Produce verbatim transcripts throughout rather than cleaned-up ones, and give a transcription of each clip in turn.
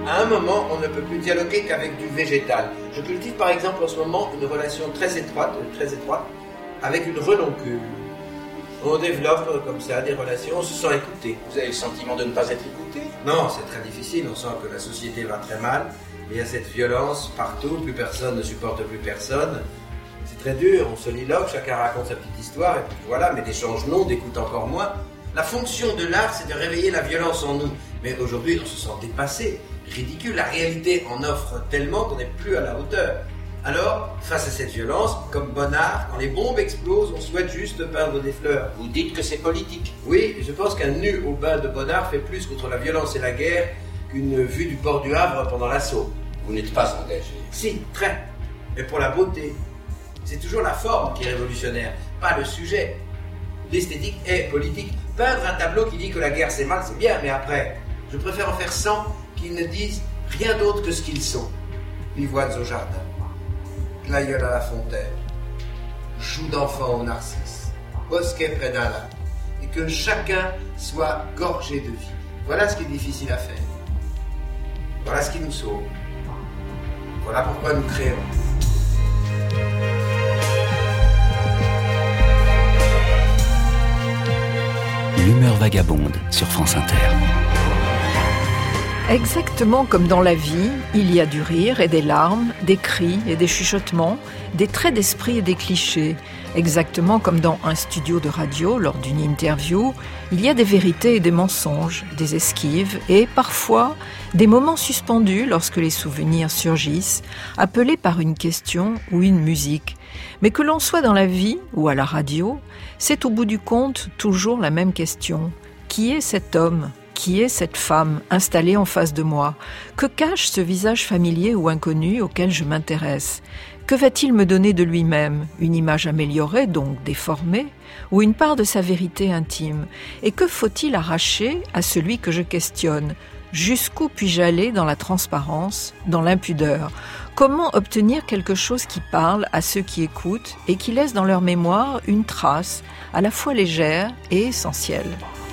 À un moment, on ne peut plus dialoguer qu'avec du végétal. Je cultive par exemple en ce moment une relation très étroite, très étroite avec une reloncule. On développe comme ça des relations, on se sent écouté. Vous avez le sentiment de ne pas être écouté? Non, c'est très difficile, on sent que la société va très mal. Il y a cette violence partout, plus personne ne supporte plus personne. C'est très dur, on soliloque, chacun raconte sa petite histoire, et puis voilà, mais d'échange non, d'écoute encore moins. La fonction de l'art, c'est de réveiller la violence en nous. Mais aujourd'hui, on se sent dépassé, ridicule. La réalité en offre tellement qu'on n'est plus à la hauteur. Alors, face à cette violence, comme Bonnard, quand les bombes explosent, on souhaite juste peindre des fleurs. Vous dites que c'est politique? Oui, je pense qu'un nu au bain de Bonnard fait plus contre la violence et la guerre qu'une vue du port du Havre pendant l'assaut. Vous n'êtes pas engagé? Si, très. Mais pour la beauté. C'est toujours la forme qui est révolutionnaire, pas le sujet. L'esthétique est politique. Peindre un tableau qui dit que la guerre c'est mal, c'est bien, mais après, je préfère en faire cent qui ne disent rien d'autre que ce qu'ils sont. Pivoines au jardin, glaïeul à la fontaine, joues d'enfants au narcisse, bosquet près d'un lac, et que chacun soit gorgé de vie. Voilà ce qui est difficile à faire. Voilà ce qui nous sauve. Voilà pourquoi nous créons. L'humeur vagabonde sur France Inter. Exactement comme dans la vie, il y a du rire et des larmes, des cris et des chuchotements, des traits d'esprit et des clichés. Exactement comme dans un studio de radio, lors d'une interview, il y a des vérités et des mensonges, des esquives et parfois des moments suspendus lorsque les souvenirs surgissent, appelés par une question ou une musique. Mais que l'on soit dans la vie ou à la radio, c'est au bout du compte toujours la même question. Qui est cet homme ? Qui est cette femme installée en face de moi? Que cache ce visage familier ou inconnu auquel je m'intéresse? Que va-t-il me donner de lui-même? Une image améliorée, donc déformée, ou une part de sa vérité intime? Et que faut-il arracher à celui que je questionne? Jusqu'où puis-je aller dans la transparence, dans l'impudeur? Comment obtenir quelque chose qui parle à ceux qui écoutent et qui laisse dans leur mémoire une trace à la fois légère et essentielle?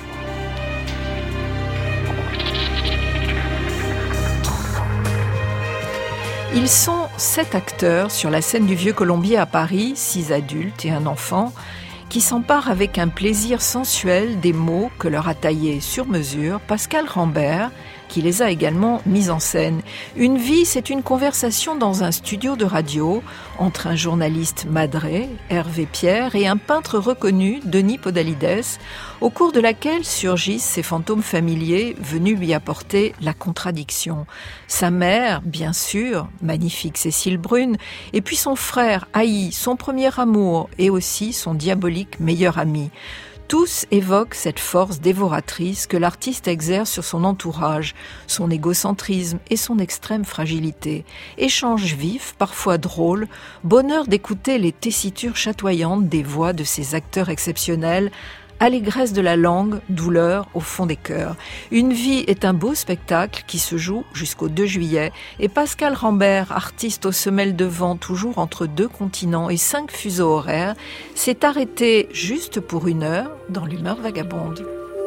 Ils sont sept acteurs sur la scène du Vieux Colombier à Paris, six adultes et un enfant, qui s'emparent avec un plaisir sensuel des mots que leur a taillés sur mesure Pascal Rambert, qui les a également mis en scène. Une vie, c'est une conversation dans un studio de radio entre un journaliste madré, Hervé Pierre, et un peintre reconnu, Denis Podalides, au cours de laquelle surgissent ces fantômes familiers venus lui apporter la contradiction. Sa mère, bien sûr, magnifique Cécile Brune, et puis son frère, haï, son premier amour, et aussi son diabolique meilleur ami. Tous évoquent cette force dévoratrice que l'artiste exerce sur son entourage, son égocentrisme et son extrême fragilité. Échange vif, parfois drôle, bonheur d'écouter les tessitures chatoyantes des voix de ces acteurs exceptionnels, allégresse de la langue, douleur au fond des cœurs. Une vie est un beau spectacle qui se joue jusqu'au deux juillet et Pascal Rambert, artiste aux semelles de vent toujours entre deux continents et cinq fuseaux horaires, s'est arrêté juste pour une heure dans l'humeur vagabonde.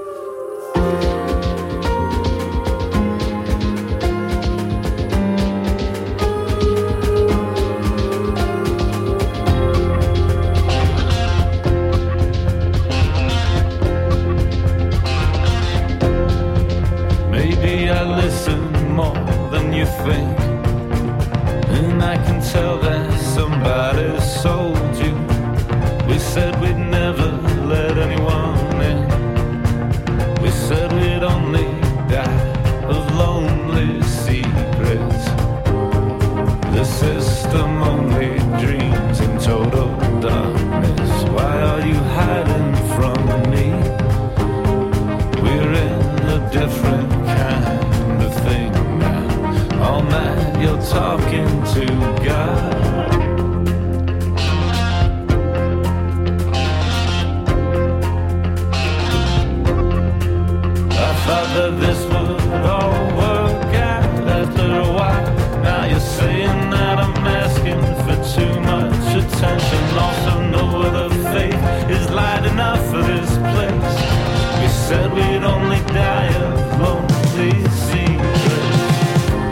Think, and I can tell that somebody sold you. We said we'd never let anyone in. We said we'd only die of lonely secrets. The system only dreams in total darkness. Why are you hiding from me? We're in a different kind of thing. All night you're talking to God. I thought that this would all work out after a while. Now you're saying that I'm asking for too much attention. Also no other faith is light enough for this place. We said we'd only die of lonely secrets.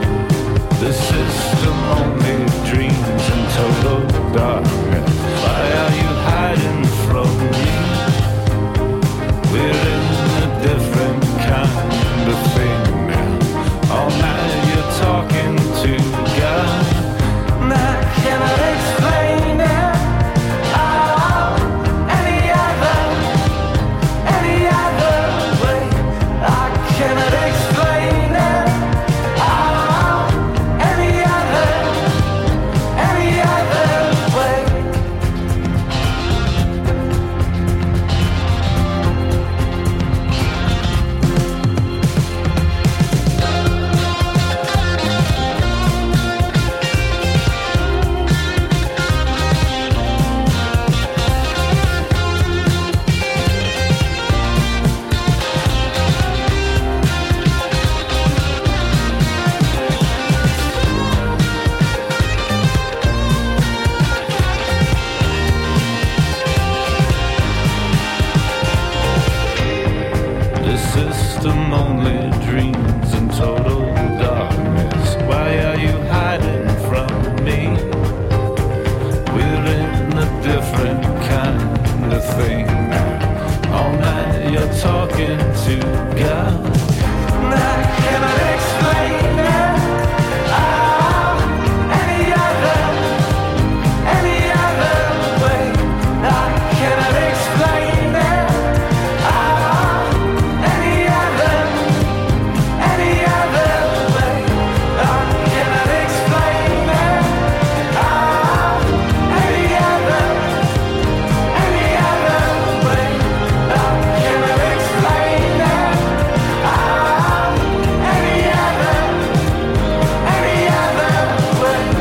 system only dreams in total darkness. Why are you hiding from me? We're in a different kind of thing now. All night you're talking to God. And I cannot explain it. Oh, any other, any other way. I cannot explain it. Oh, any other, any other way. I cannot explain it. Oh, any other, any other way. I cannot explain it. Oh, any other, any other way.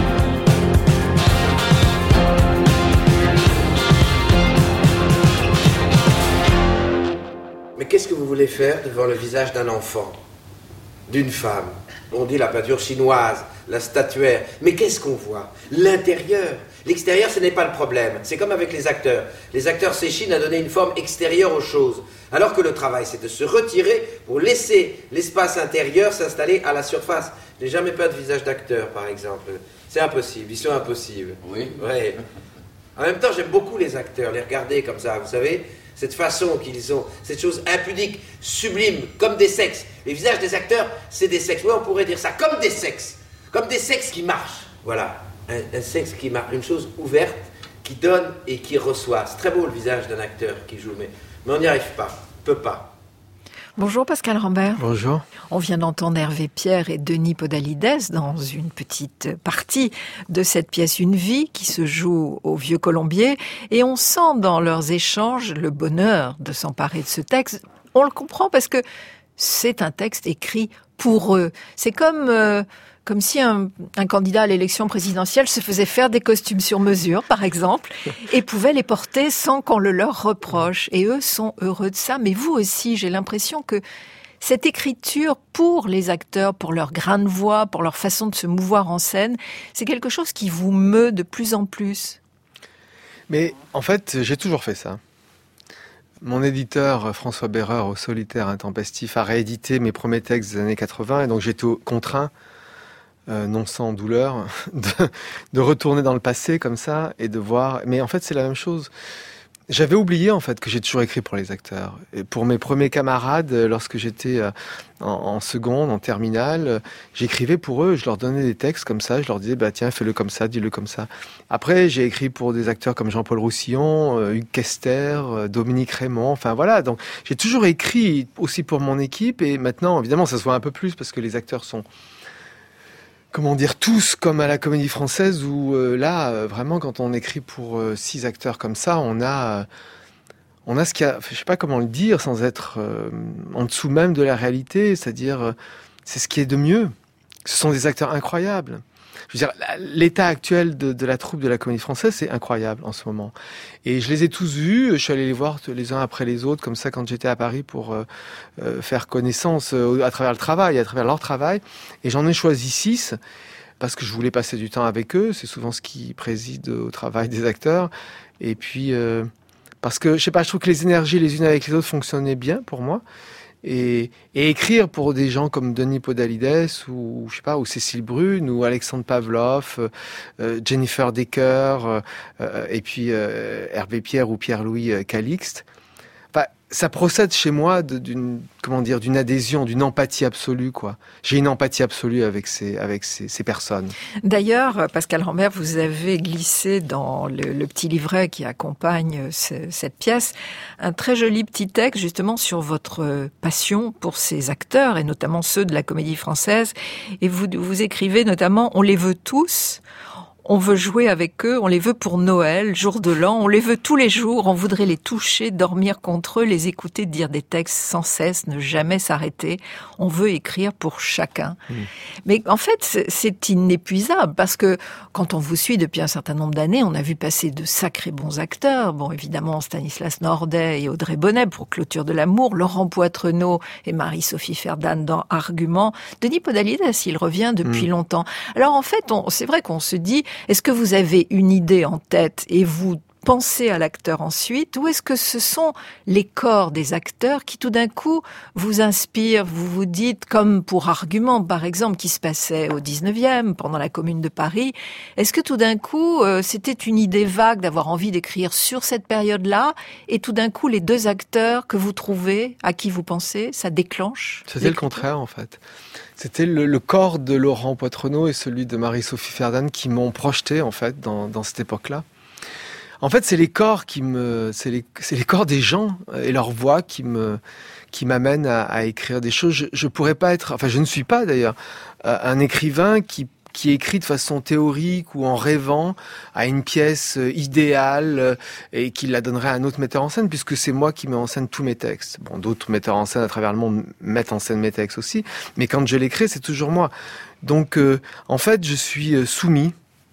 Mais qu'est-ce que vous voulez faire devant le visage d'un enfant, d'une femme? On dit la peinture chinoise, la statuaire. Mais qu'est-ce qu'on voit? L'intérieur. L'extérieur, ce n'est pas le problème. C'est comme avec les acteurs. Les acteurs s'échinent à donner une forme extérieure aux choses. Alors que le travail, c'est de se retirer pour laisser l'espace intérieur s'installer à la surface. Je n'ai jamais peint de visage d'acteur, par exemple. C'est impossible. Ils sont impossibles. Oui. Ouais. En même temps, j'aime beaucoup les acteurs, les regarder comme ça, vous savez, cette façon qu'ils ont, cette chose impudique, sublime, comme des sexes. Les visages des acteurs, c'est des sexes. Oui, on pourrait dire ça, comme des sexes. Comme des sexes qui marchent. Voilà, un, un sexe qui marche, une chose ouverte, qui donne et qui reçoit. C'est très beau le visage d'un acteur qui joue, mais, mais on n'y arrive pas, on peut pas. Bonjour Pascal Rambert. Bonjour. On vient d'entendre Hervé Pierre et Denis Podalides dans une petite partie de cette pièce Une vie qui se joue au Vieux Colombier et on sent dans leurs échanges le bonheur de s'emparer de ce texte. On le comprend parce que c'est un texte écrit pour eux. C'est comme... Euh, Comme si un, un candidat à l'élection présidentielle se faisait faire des costumes sur mesure, par exemple, et pouvait les porter sans qu'on le leur reproche. Et eux sont heureux de ça. Mais vous aussi, j'ai l'impression que cette écriture pour les acteurs, pour leur grain de voix, pour leur façon de se mouvoir en scène, c'est quelque chose qui vous meut de plus en plus. Mais en fait, j'ai toujours fait ça. Mon éditeur, François Béreur, au Solitaire Intempestif, a réédité mes premiers textes des années quatre-vingts, et donc j'étais contraint, Euh, non sans douleur, de, de retourner dans le passé comme ça et de voir. Mais en fait, c'est la même chose. J'avais oublié en fait que j'ai toujours écrit pour les acteurs. Et pour mes premiers camarades, lorsque j'étais en, en seconde, en terminale, j'écrivais pour eux. Je leur donnais des textes comme ça. Je leur disais bah tiens, fais-le comme ça, dis-le comme ça. Après, j'ai écrit pour des acteurs comme Jean-Paul Roussillon, euh, Hugues Kester, euh, Dominique Raymond. Enfin voilà. Donc j'ai toujours écrit aussi pour mon équipe. Et maintenant, évidemment, ça se voit un peu plus parce que les acteurs sont comment dire, tous comme à la Comédie Française où euh, là, euh, vraiment, quand on écrit pour euh, six acteurs comme ça, on a, euh, on a ce qu'il y a, je sais pas comment le dire sans être euh, en dessous même de la réalité, c'est-à-dire, euh, c'est ce qui est de mieux. Ce sont des acteurs incroyables. Je veux dire, l'état actuel de, de la troupe de la Comédie Française, c'est incroyable en ce moment. Et je les ai tous vus, je suis allé les voir les uns après les autres, comme ça, quand j'étais à Paris pour euh, euh, faire connaissance euh, à travers le travail, à travers leur travail. Et j'en ai choisi six, parce que je voulais passer du temps avec eux. C'est souvent ce qui préside au travail des acteurs. Et puis, euh, parce que, je sais pas, je trouve que les énergies les unes avec les autres fonctionnaient bien pour moi. Et, et écrire pour des gens comme Denis Podalides ou je sais pas ou Cécile Brune ou Alexandre Pavlov, euh, Jennifer Decker euh, euh, et puis euh, Hervé Pierre ou Pierre-Louis Calixte, enfin, ça procède chez moi de, d'une comment dire d'une adhésion, d'une empathie absolue quoi. J'ai une empathie absolue avec ces avec ces, ces personnes. D'ailleurs, Pascal Rambert, vous avez glissé dans le, le petit livret qui accompagne ce, cette pièce un très joli petit texte justement sur votre passion pour ces acteurs et notamment ceux de la Comédie Française. Et vous vous écrivez notamment: on les veut tous. On veut jouer avec eux, on les veut pour Noël, jour de l'an, on les veut tous les jours, on voudrait les toucher, dormir contre eux, les écouter dire des textes sans cesse, ne jamais s'arrêter. On veut écrire pour chacun. Mmh. Mais en fait, c'est inépuisable parce que quand on vous suit depuis un certain nombre d'années, on a vu passer de sacrés bons acteurs. Bon, évidemment, Stanislas Nordet et Audrey Bonnet pour Clôture de l'amour, Laurent Poitrenaud et Marie-Sophie Ferdan dans Argument, Denis Podalides, il revient depuis mmh. longtemps. Alors en fait, on, c'est vrai qu'on se dit, est-ce que vous avez une idée en tête et vous pensez à l'acteur ensuite, ou est-ce que ce sont les corps des acteurs qui tout d'un coup vous inspirent, vous vous dites, comme pour Argument par exemple, qui se passait au dix-neuvième, pendant la Commune de Paris, est-ce que tout d'un coup euh, c'était une idée vague d'avoir envie d'écrire sur cette période-là, et tout d'un coup les deux acteurs que vous trouvez, à qui vous pensez, ça déclenche? C'était le contraire en fait. C'était le, le corps de Laurent Poitrenaud et celui de Marie-Sophie Ferdinand qui m'ont projeté en fait dans, dans cette époque-là. En fait, c'est les corps qui me, c'est les, c'est les corps des gens et leur voix qui me, qui m'amènent à, à écrire des choses. Je, je pourrais pas être, enfin, je ne suis pas d'ailleurs un écrivain qui qui écrit de façon théorique ou en rêvant à une pièce idéale et qui la donnerait à un autre metteur en scène, puisque c'est moi qui mets en scène tous mes textes. Bon, d'autres metteurs en scène à travers le monde mettent en scène mes textes aussi, mais quand je l'écris, c'est toujours moi. Donc, euh, en fait, je suis soumis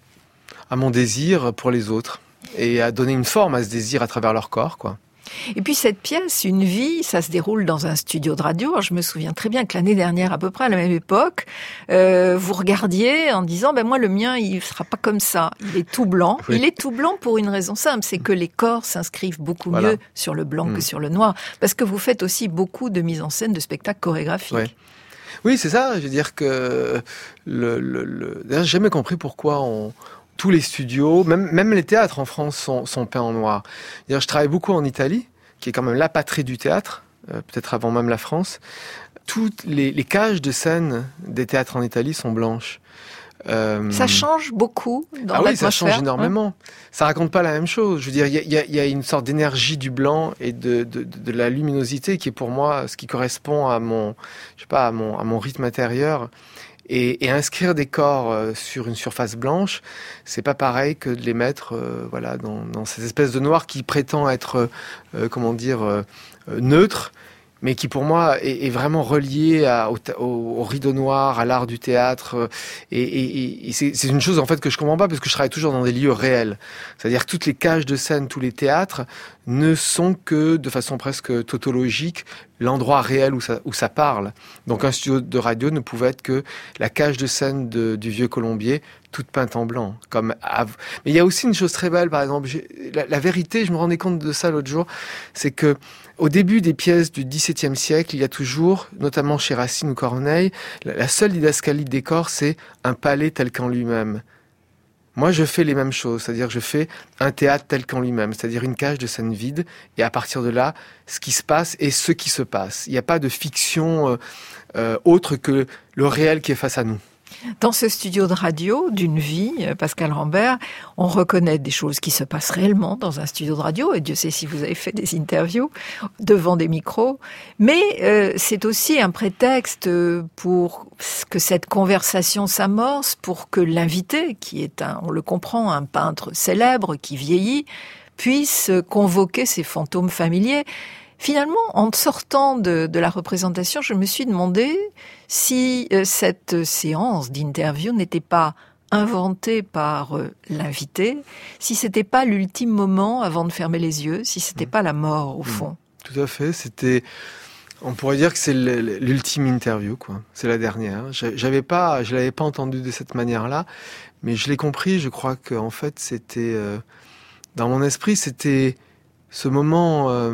à mon désir pour les autres et à donner une forme à ce désir à travers leur corps, quoi. Et puis cette pièce, Une vie, ça se déroule dans un studio de radio. Alors, je me souviens très bien que l'année dernière, à peu près à la même époque, euh, vous regardiez en disant, ben moi le mien, il sera pas comme ça. Il est tout blanc. Oui. Il est tout blanc pour une raison simple, c'est que les corps s'inscrivent beaucoup voilà. mieux sur le blanc mmh. que sur le noir, parce que vous faites aussi beaucoup de mise en scène de spectacles chorégraphiques. Oui. Oui, c'est ça. Je veux dire que le, le, le... D'ailleurs, j'ai jamais compris pourquoi on tous les studios, même, même les théâtres en France sont, sont peints en noir. D'ailleurs, je travaille beaucoup en Italie, qui est quand même la patrie du théâtre, euh, peut-être avant même la France. Toutes les, les cages de scène des théâtres en Italie sont blanches. Euh... Ça change beaucoup dans ah l'atmosphère. Oui, ça change énormément. Hein. Ça raconte pas la même chose. Je veux dire, il y a, y a une sorte d'énergie du blanc et de, de, de la luminosité qui est pour moi ce qui correspond à mon, je sais pas, à mon, à mon rythme intérieur. Et, et inscrire des corps euh, sur une surface blanche, c'est pas pareil que de les mettre, euh, voilà, dans, dans cette espèce de noir qui prétend être, euh, comment dire, euh, neutre, mais qui pour moi est, est vraiment relié à, au, au, au rideau noir, à l'art du théâtre. Et, et, et c'est, c'est une chose en fait que je comprends pas parce que je travaille toujours dans des lieux réels. C'est-à-dire que toutes les cages de scène, tous les théâtres ne sont que de façon presque tautologique l'endroit réel où ça, où ça parle. Donc un studio de radio ne pouvait être que la cage de scène de, du Vieux Colombier, toute peinte en blanc. Comme av... Mais il y a aussi une chose très belle, par exemple, la, la vérité, je me rendais compte de ça l'autre jour, c'est que au début des pièces du dix-septième siècle, il y a toujours, notamment chez Racine ou Corneille, la, la seule didascalie de décor, c'est un palais tel qu'en lui-même. Moi, je fais les mêmes choses, c'est-à-dire je fais un théâtre tel qu'en lui-même, c'est-à-dire une cage de scène vide, et à partir de là, ce qui se passe est ce qui se passe. Il n'y a pas de fiction euh, euh, autre que le réel qui est face à nous. Dans ce studio de radio d'Une vie, Pascal Rambert, on reconnaît des choses qui se passent réellement dans un studio de radio, et Dieu sait si vous avez fait des interviews devant des micros, mais euh, c'est aussi un prétexte pour que cette conversation s'amorce, pour que l'invité, qui est un, on le comprend, un peintre célèbre qui vieillit, puisse convoquer ses fantômes familiers. Finalement, en sortant de, de la représentation, je me suis demandé si euh, cette séance d'interview n'était pas inventée par euh, l'invité, si c'était pas l'ultime moment avant de fermer les yeux, si c'était mmh. pas la mort au fond. Mmh. Tout à fait, c'était... On pourrait dire que c'est l'ultime interview, quoi. C'est la dernière. J'avais pas, je l'avais pas entendu de cette manière-là, mais je l'ai compris. Je crois que en fait, c'était euh, dans mon esprit, c'était ce moment... Euh,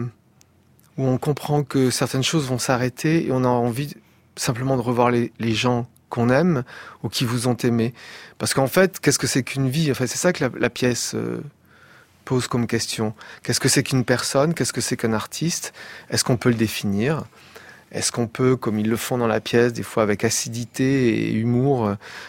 où on comprend que certaines choses vont s'arrêter et on a envie simplement de revoir les, les gens qu'on aime ou qui vous ont aimé. Parce qu'en fait, qu'est-ce que c'est qu'une vie ? En fait, c'est ça que la, la pièce euh, pose comme question. Qu'est-ce que c'est qu'une personne ? Qu'est-ce que c'est qu'un artiste ? Est-ce qu'on peut le définir ? Est-ce qu'on peut, comme ils le font dans la pièce, des fois avec acidité et humour,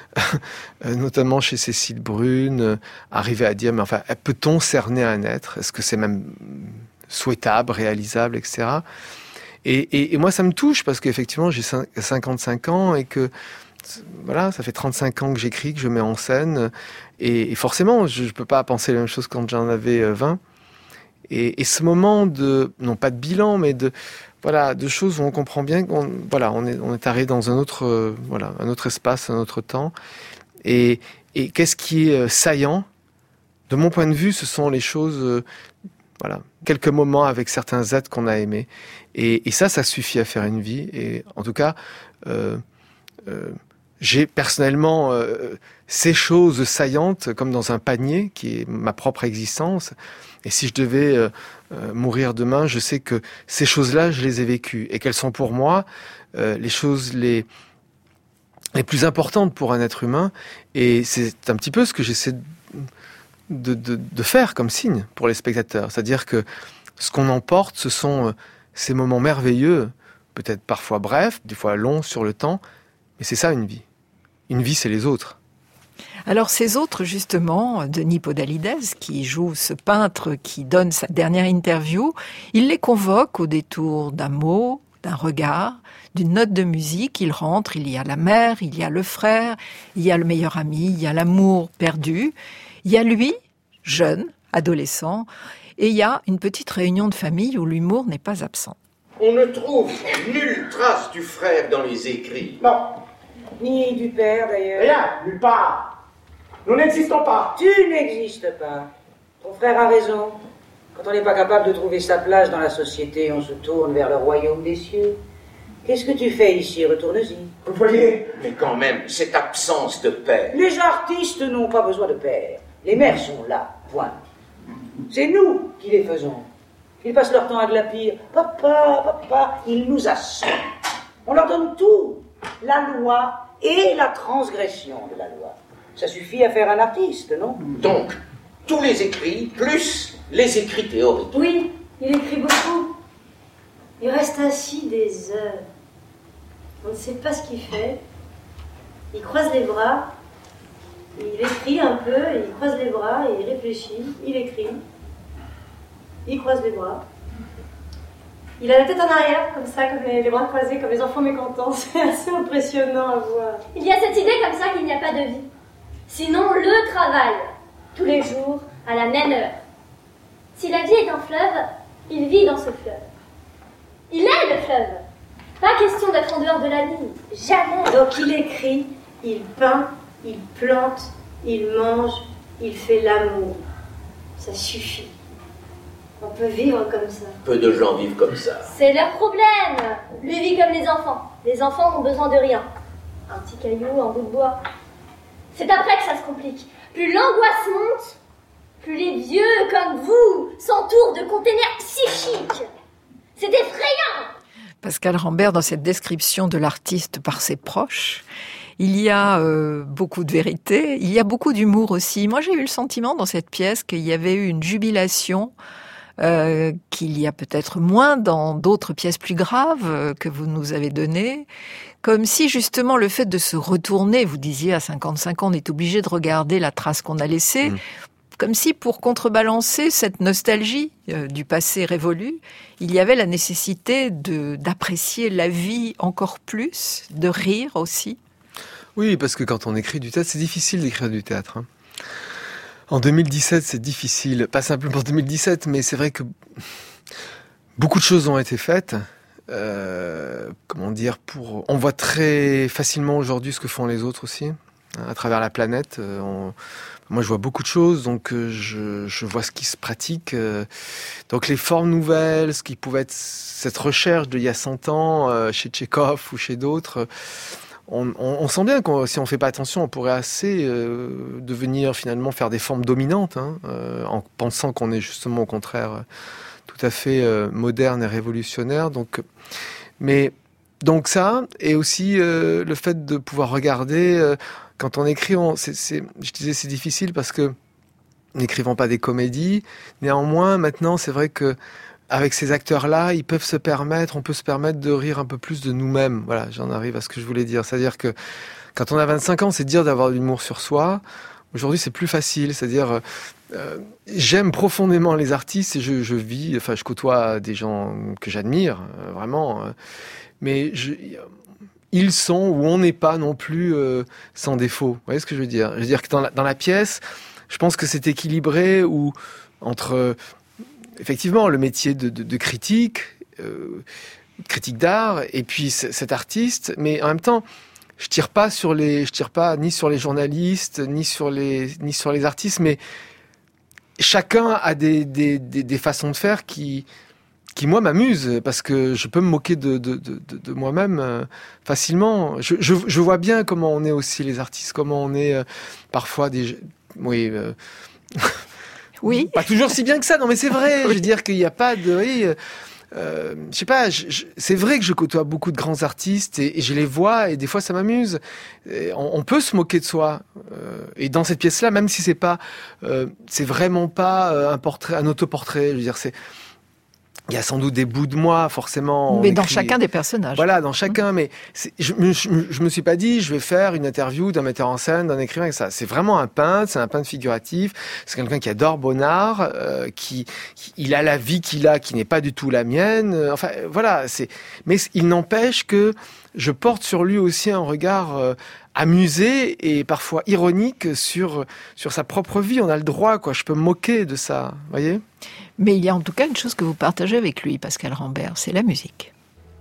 euh, notamment chez Cécile Brune, euh, arriver à dire, mais enfin, peut-on cerner un être ? Est-ce que c'est même souhaitable, réalisable, et cetera. Et, et, et moi, ça me touche parce qu'effectivement, j'ai cinquante-cinq ans et que voilà, ça fait trente-cinq ans que j'écris, que je mets en scène. Et, et forcément, je ne peux pas penser la même chose quand j'en avais vingt. Et, et ce moment de, non pas de bilan, mais de, voilà, de choses où on comprend bien qu'on voilà, on est, on est arrivé dans un autre, euh, voilà, un autre espace, un autre temps. Et, et qu'est-ce qui est saillant ? De mon point de vue, ce sont les choses... Euh, Voilà, quelques moments avec certains êtres qu'on a aimés. Et, et ça, ça suffit à faire une vie. Et en tout cas, euh, euh, j'ai personnellement euh, ces choses saillantes comme dans un panier qui est ma propre existence. Et si je devais euh, euh, mourir demain, je sais que ces choses-là, je les ai vécues et qu'elles sont pour moi euh, les choses les les plus importantes pour un être humain. Et c'est un petit peu ce que j'essaie de, de, de faire comme signe pour les spectateurs. C'est-à-dire que ce qu'on emporte, ce sont euh, ces moments merveilleux, peut-être parfois brefs, des fois longs sur le temps, mais c'est ça une vie. Une vie, c'est les autres. Alors ces autres, justement, Denis Podalides, qui joue ce peintre qui donne sa dernière interview, il les convoque au détour d'un mot, d'un regard, d'une note de musique. Il rentre, il y a la mère, il y a le frère, il y a le meilleur ami, il y a l'amour perdu, il y a lui, jeune, adolescent, et il y a une petite réunion de famille où l'humour n'est pas absent. On ne trouve nulle trace du frère dans les écrits. Non. Ni du père, d'ailleurs. Rien, nulle part. Nous n'existons pas. Tu n'existes pas. Ton frère a raison. Quand on n'est pas capable de trouver sa place dans la société, on se tourne vers le royaume des cieux. Qu'est-ce que tu fais ici? Retourne-y. Vous voyez? Mais quand même, cette absence de père. Les artistes n'ont pas besoin de père. Les mères sont là, point. C'est nous qui les faisons. Ils passent leur temps à glapir. Papa, papa, ils nous assoient. On leur donne tout. La loi et la transgression de la loi. Ça suffit à faire un artiste, non? Donc, tous les écrits, plus les écrits théoriques. Oui, il écrit beaucoup. Il reste assis des heures. On ne sait pas ce qu'il fait. Il croise les bras. Il écrit un peu, il croise les bras, et il réfléchit, il écrit. Il croise les bras. Il a la tête en arrière, comme ça, comme les, les bras croisés, comme les enfants mécontents. C'est assez impressionnant à voir. Il y a cette idée comme ça qu'il n'y a pas de vie. Sinon, le travail, tous les jours, à la même heure. Si la vie est un fleuve, il vit dans ce fleuve. Il est le fleuve. Pas question d'être en dehors de la vie. Jamais. Donc il écrit, il peint, il plante, il mange, il fait l'amour. Ça suffit. On peut vivre comme ça. Peu de gens vivent comme ça. C'est leur problème. Lui vit comme les enfants. Les enfants n'ont besoin de rien. Un petit caillou, un bout de bois. C'est après que ça se complique. Plus l'angoisse monte, plus les vieux comme vous s'entourent de containers psychiques. C'est effrayant. Pascal Rambert, dans cette description de l'artiste par ses proches, il y a euh, beaucoup de vérité, il y a beaucoup d'humour aussi. Moi, j'ai eu le sentiment dans cette pièce qu'il y avait eu une jubilation euh, qu'il y a peut-être moins dans d'autres pièces plus graves euh, que vous nous avez données. Comme si justement le fait de se retourner, vous disiez à cinquante-cinq ans, on est obligé de regarder la trace qu'on a laissée, mmh. Comme si pour contrebalancer cette nostalgie euh, du passé révolu, il y avait la nécessité de, d'apprécier la vie encore plus, de rire aussi. Oui, parce que quand on écrit du théâtre, c'est difficile d'écrire du théâtre. Hein. En deux mille dix-sept, c'est difficile. Pas simplement en deux mille dix-sept, mais c'est vrai que beaucoup de choses ont été faites. Euh, comment dire pour... On voit très facilement aujourd'hui ce que font les autres aussi, hein, à travers la planète. Euh, on... Moi, je vois beaucoup de choses, donc euh, je, je vois ce qui se pratique. Euh, donc les formes nouvelles, ce qui pouvait être cette recherche d'il y a cent ans, euh, chez Tchekhov ou chez d'autres... On, on, on sent bien que si on ne fait pas attention, on pourrait assez euh, devenir finalement faire des formes dominantes, hein, euh, en pensant qu'on est justement au contraire euh, tout à fait euh, moderne et révolutionnaire. Donc, mais donc ça, et aussi euh, le fait de pouvoir regarder euh, quand on écrit. On, c'est, c'est, je disais c'est difficile parce que n'écrivant pas des comédies, néanmoins maintenant c'est vrai que avec ces acteurs-là, ils peuvent se permettre, on peut se permettre de rire un peu plus de nous-mêmes. Voilà, j'en arrive à ce que je voulais dire. C'est-à-dire que quand on a vingt-cinq ans, c'est dire d'avoir de l'humour sur soi. Aujourd'hui, c'est plus facile. C'est-à-dire, euh, j'aime profondément les artistes et je, je vis, enfin, je côtoie des gens que j'admire, euh, vraiment. Euh, mais je, ils sont ou on n'est pas non plus euh, sans défaut. Vous voyez ce que je veux dire? Je veux dire que dans la, dans la pièce, je pense que c'est équilibré ou entre... Effectivement, le métier de, de, de critique, euh, critique d'art, et puis c- cet artiste, mais en même temps, je tire pas sur les, je tire pas ni sur les journalistes, ni sur les, ni sur les artistes, mais chacun a des, des, des, des façons de faire qui, qui moi m'amuse parce que je peux me moquer de, de, de, de, de moi-même euh, facilement. Je, je, je vois bien comment on est aussi les artistes, comment on est euh, parfois des... Oui... Euh, oui. Pas toujours si bien que ça, non mais c'est vrai. Oui. Je veux dire qu'il n'y a pas de... Oui, euh, je sais pas, je, je, c'est vrai que je côtoie beaucoup de grands artistes et, et je les vois et des fois ça m'amuse. Et on, on peut se moquer de soi. Euh, et dans cette pièce-là, même si c'est pas... Euh, c'est vraiment pas euh, un portrait, un autoportrait, je veux dire, c'est... Il y a sans doute des bouts de moi, forcément. Mais dans écrit... chacun des personnages. Voilà, dans chacun. Mmh. Mais c'est, je, je, je me suis pas dit, je vais faire une interview d'un metteur en scène, d'un écrivain, et ça. C'est vraiment un peintre, c'est un peintre figuratif. C'est quelqu'un qui adore Bonnard, euh, qui, qui, il a la vie qu'il a, qui n'est pas du tout la mienne. Euh, enfin, voilà. C'est. Mais il n'empêche que je porte sur lui aussi un regard euh, amusé et parfois ironique sur sur sa propre vie. On a le droit, quoi. Je peux me moquer de ça, vous voyez. Mais il y a en tout cas une chose que vous partagez avec lui, Pascal Rambert, c'est la musique.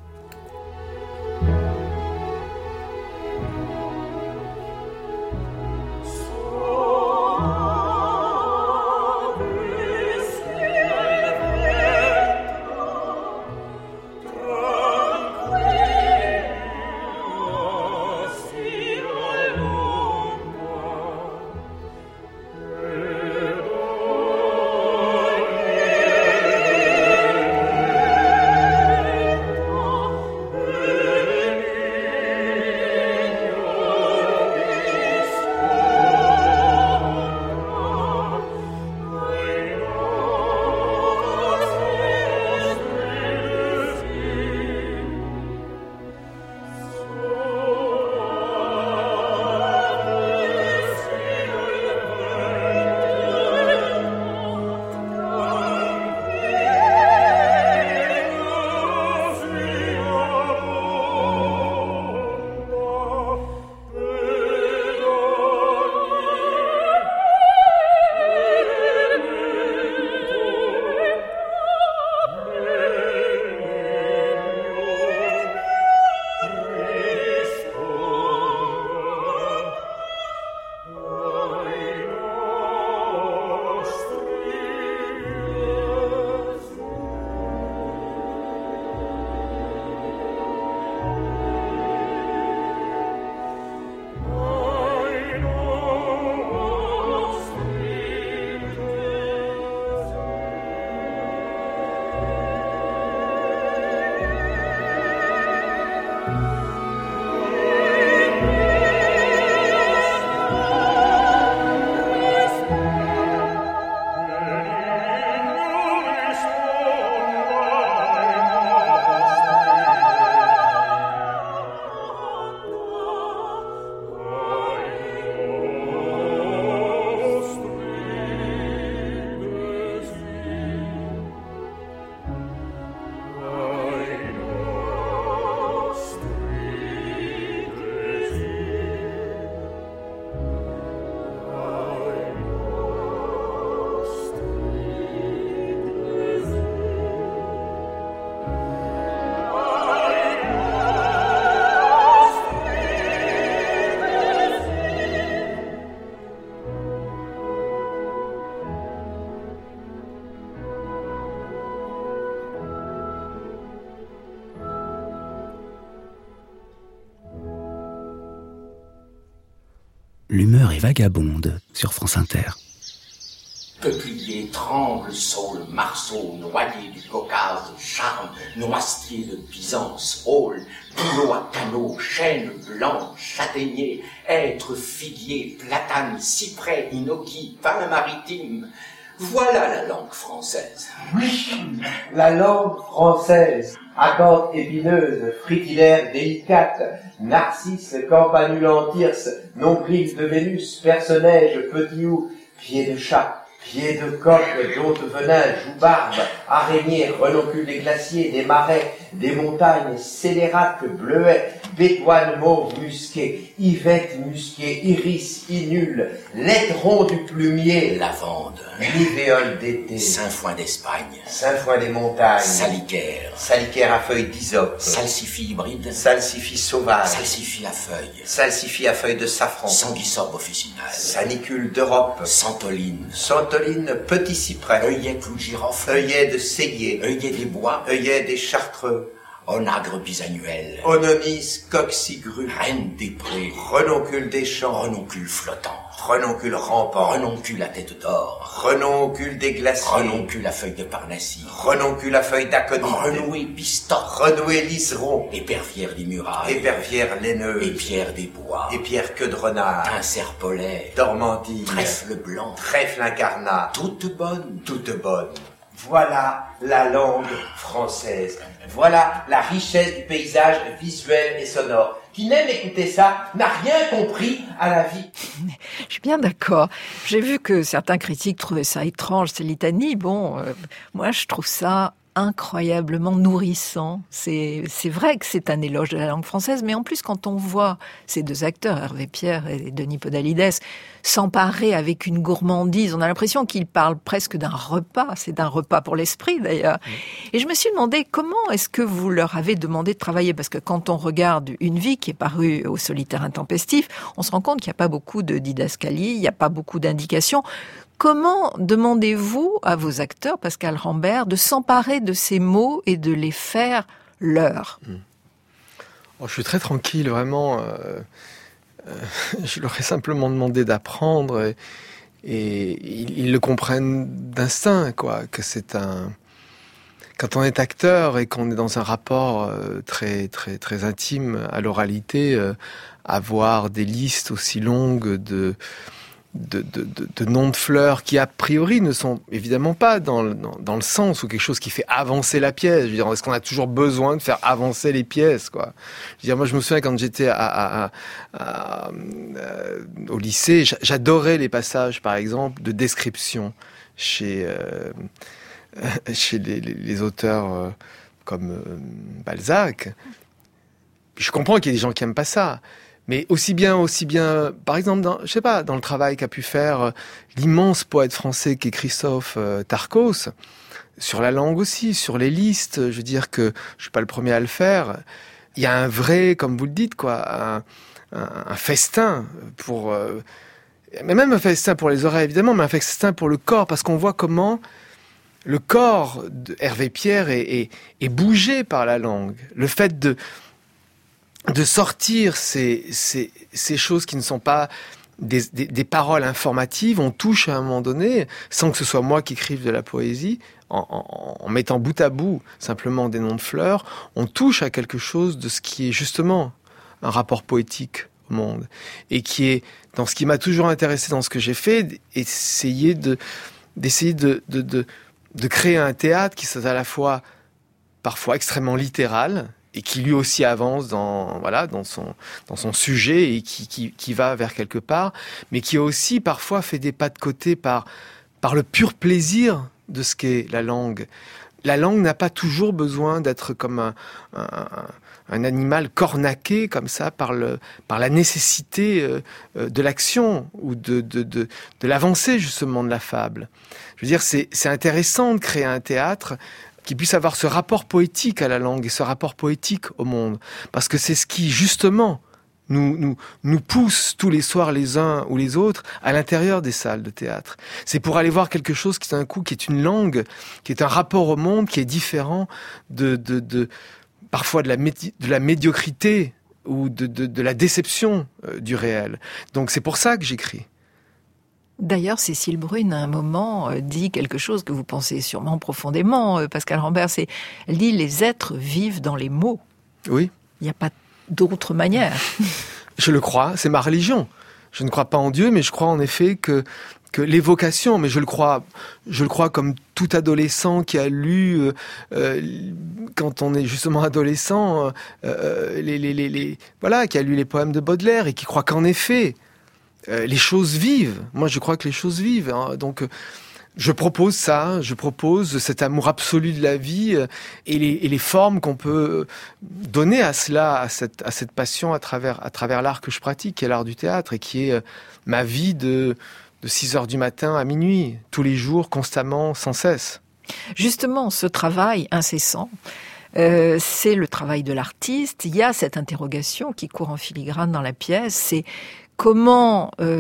L'humeur est vagabonde sur France Inter. Peuplier, tremble, saule, marceau, noyer du Caucase, charme, noisetier de Byzance, hall, bouleau à canot, chêne blanc, châtaignier, hêtre, figuier, platane, cyprès, inoki, pin maritime. Voilà la langue française. Oui, la langue française. Acanthe épineuse, fritillaire délicate, narcisse, campanule tirse, nombril de Vénus, perce-neige, petit hou, pied de chat, pied de coq, d'hôte venin, joue-barbe, araignée, renoncule des glaciers, des marais, des montagnes, scélérates, bleuets, bétoine mauve musquée, yvette musquée, iris inule, laidron du plumier, lavande, nivéole d'été, sainfoin d'Espagne, sainfoin des montagnes, salicaire, salicaire à feuilles d'hysope, salsifis hybride, salsifis sauvage, salsifis à feuilles, salsifis à feuilles de safran, sanguisorbe officinale, sanicule d'Europe, santoline, santoline ventoline, petit cyprès, œillet clou girofle, œillet de séguier, œillet des bois, œillet des chartreux, onagre bisannuel, ononis coccigru, reine des prés, renoncule des champs, renoncule flottant, renoncule rampant, renoncule à tête d'or, renoncule des glaciers, renoncule à feuille de parnassie, renoncule à feuille d'aconite, renoué piston, renoué liseron, épervière des murailles, épervière laineuse, épierre des bois, épierre queue de renard, pincère polaire, dormantille, trèfle blanc, trèfle incarnat, toute bonne, toute bonne. Voilà la langue française. Voilà la richesse du paysage visuel et sonore. Qui n'aime écouter ça n'a rien compris à la vie. Je suis bien d'accord. J'ai vu que certains critiques trouvaient ça étrange, ces litanies. Bon, euh, moi je trouve ça incroyablement nourrissant. C'est, c'est vrai que c'est un éloge de la langue française, mais en plus quand on voit ces deux acteurs, Hervé Pierre et Denis Podalides, s'emparer avec une gourmandise, on a l'impression qu'ils parlent presque d'un repas. C'est d'un repas pour l'esprit d'ailleurs. Et je me suis demandé comment est-ce que vous leur avez demandé de travailler, parce que quand on regarde Une vie qui est parue au Solitaire Intempestif, on se rend compte qu'il n'y a pas beaucoup de didascalie, il n'y a pas beaucoup d'indications. Comment demandez-vous à vos acteurs, Pascal Rambert, de s'emparer de ces mots et de les faire leurs ? Oh, je suis très tranquille, vraiment. Euh, euh, je leur ai simplement demandé d'apprendre et, et ils, ils le comprennent d'instinct, quoi. Que c'est un. Quand on est acteur et qu'on est dans un rapport euh, très très très intime à l'oralité, euh, avoir des listes aussi longues de De, de, de, de noms de fleurs qui a priori ne sont évidemment pas dans le, dans, dans le sens ou quelque chose qui fait avancer la pièce. Je veux dire, est-ce qu'on a toujours besoin de faire avancer les pièces, quoi? Je veux dire, moi je me souviens quand j'étais à, à, à, à, à, au lycée, j'adorais les passages, par exemple, de description chez euh, chez les, les, les auteurs euh, comme euh, Balzac. Je comprends qu'il y ait des gens qui aiment pas ça. Mais aussi bien, aussi bien, par exemple, dans, je sais pas, dans le travail qu'a pu faire euh, l'immense poète français qu'est Christophe euh, Tarcos, sur la langue aussi, sur les listes, je veux dire que je suis pas le premier à le faire. Il y a un vrai, comme vous le dites, quoi, un, un, un festin pour, euh, mais même un festin pour les oreilles évidemment, mais un festin pour le corps, parce qu'on voit comment le corps de Hervé Pierre est, est, est bougé par la langue. Le fait de de sortir ces, ces, ces choses qui ne sont pas des, des, des paroles informatives, on touche à un moment donné, sans que ce soit moi qui écrive de la poésie, en, en, en mettant bout à bout simplement des noms de fleurs, on touche à quelque chose de ce qui est justement un rapport poétique au monde, et qui est, dans ce qui m'a toujours intéressé dans ce que j'ai fait, essayer de, d'essayer de, de, de, de créer un théâtre qui soit à la fois parfois extrêmement littéral, et qui lui aussi avance dans voilà dans son dans son sujet et qui qui qui va vers quelque part, mais qui a aussi parfois fait des pas de côté par par le pur plaisir de ce qu'est la langue. La langue n'a pas toujours besoin d'être comme un, un, un animal cornaqué comme ça par le par la nécessité euh, de l'action ou de de de de l'avancée justement de la fable. Je veux dire, c'est c'est intéressant de créer un théâtre qui puisse avoir ce rapport poétique à la langue et ce rapport poétique au monde. Parce que c'est ce qui, justement, nous, nous, nous pousse tous les soirs les uns ou les autres à l'intérieur des salles de théâtre. C'est pour aller voir quelque chose qui, d'un coup, qui est une langue, qui est un rapport au monde, qui est différent de, de, de parfois de la, médi- de la médiocrité ou de, de, de la déception euh, du réel. Donc c'est pour ça que j'écris. D'ailleurs, Cécile Brune, à un moment, euh, dit quelque chose que vous pensez sûrement profondément, euh, Pascal Rambert, c'est, elle dit « les êtres vivent dans les mots ». Oui. Il n'y a pas d'autre manière. Je le crois, c'est ma religion. Je ne crois pas en Dieu, mais je crois en effet que que l'évocation, mais je le crois, je le crois comme tout adolescent qui a lu, euh, euh, quand on est justement adolescent, euh, les, les, les, les, voilà, qui a lu les poèmes de Baudelaire et qui croit qu'en effet, euh, les choses vivent. Moi, je crois que les choses vivent. Hein. Donc, je propose ça, je propose cet amour absolu de la vie euh, et, les, et les formes qu'on peut donner à cela, à cette, à cette passion à travers, à travers l'art que je pratique, qui est l'art du théâtre et qui est euh, ma vie de de six heures du matin à minuit, tous les jours, constamment, sans cesse. Justement, ce travail incessant, euh, c'est le travail de l'artiste. Il y a cette interrogation qui court en filigrane dans la pièce, c'est comment euh,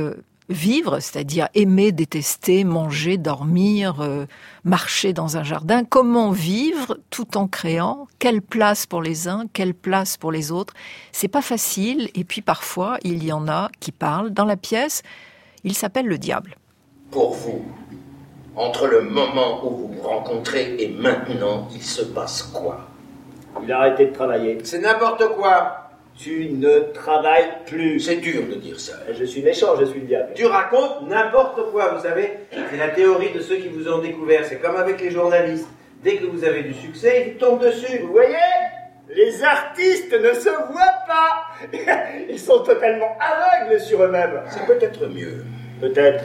vivre, c'est-à-dire aimer, détester, manger, dormir, euh, marcher dans un jardin. Comment vivre tout en créant? Quelle place pour les uns, quelle place pour les autres? C'est pas facile. Et puis parfois, il y en a qui parlent. Dans la pièce, il s'appelle le diable. Pour vous, entre le moment où vous vous rencontrez et maintenant, il se passe quoi? Il a arrêté de travailler. C'est n'importe quoi. Tu ne travailles plus. C'est dur de dire ça. Je suis méchant, je suis le diable. Tu racontes n'importe quoi, vous savez. C'est la théorie de ceux qui vous ont découvert. C'est comme avec les journalistes. Dès que vous avez du succès, ils vous tombent dessus. Vous voyez? Les artistes ne se voient pas. Ils sont totalement aveugles sur eux-mêmes. C'est peut-être mieux. Peut-être.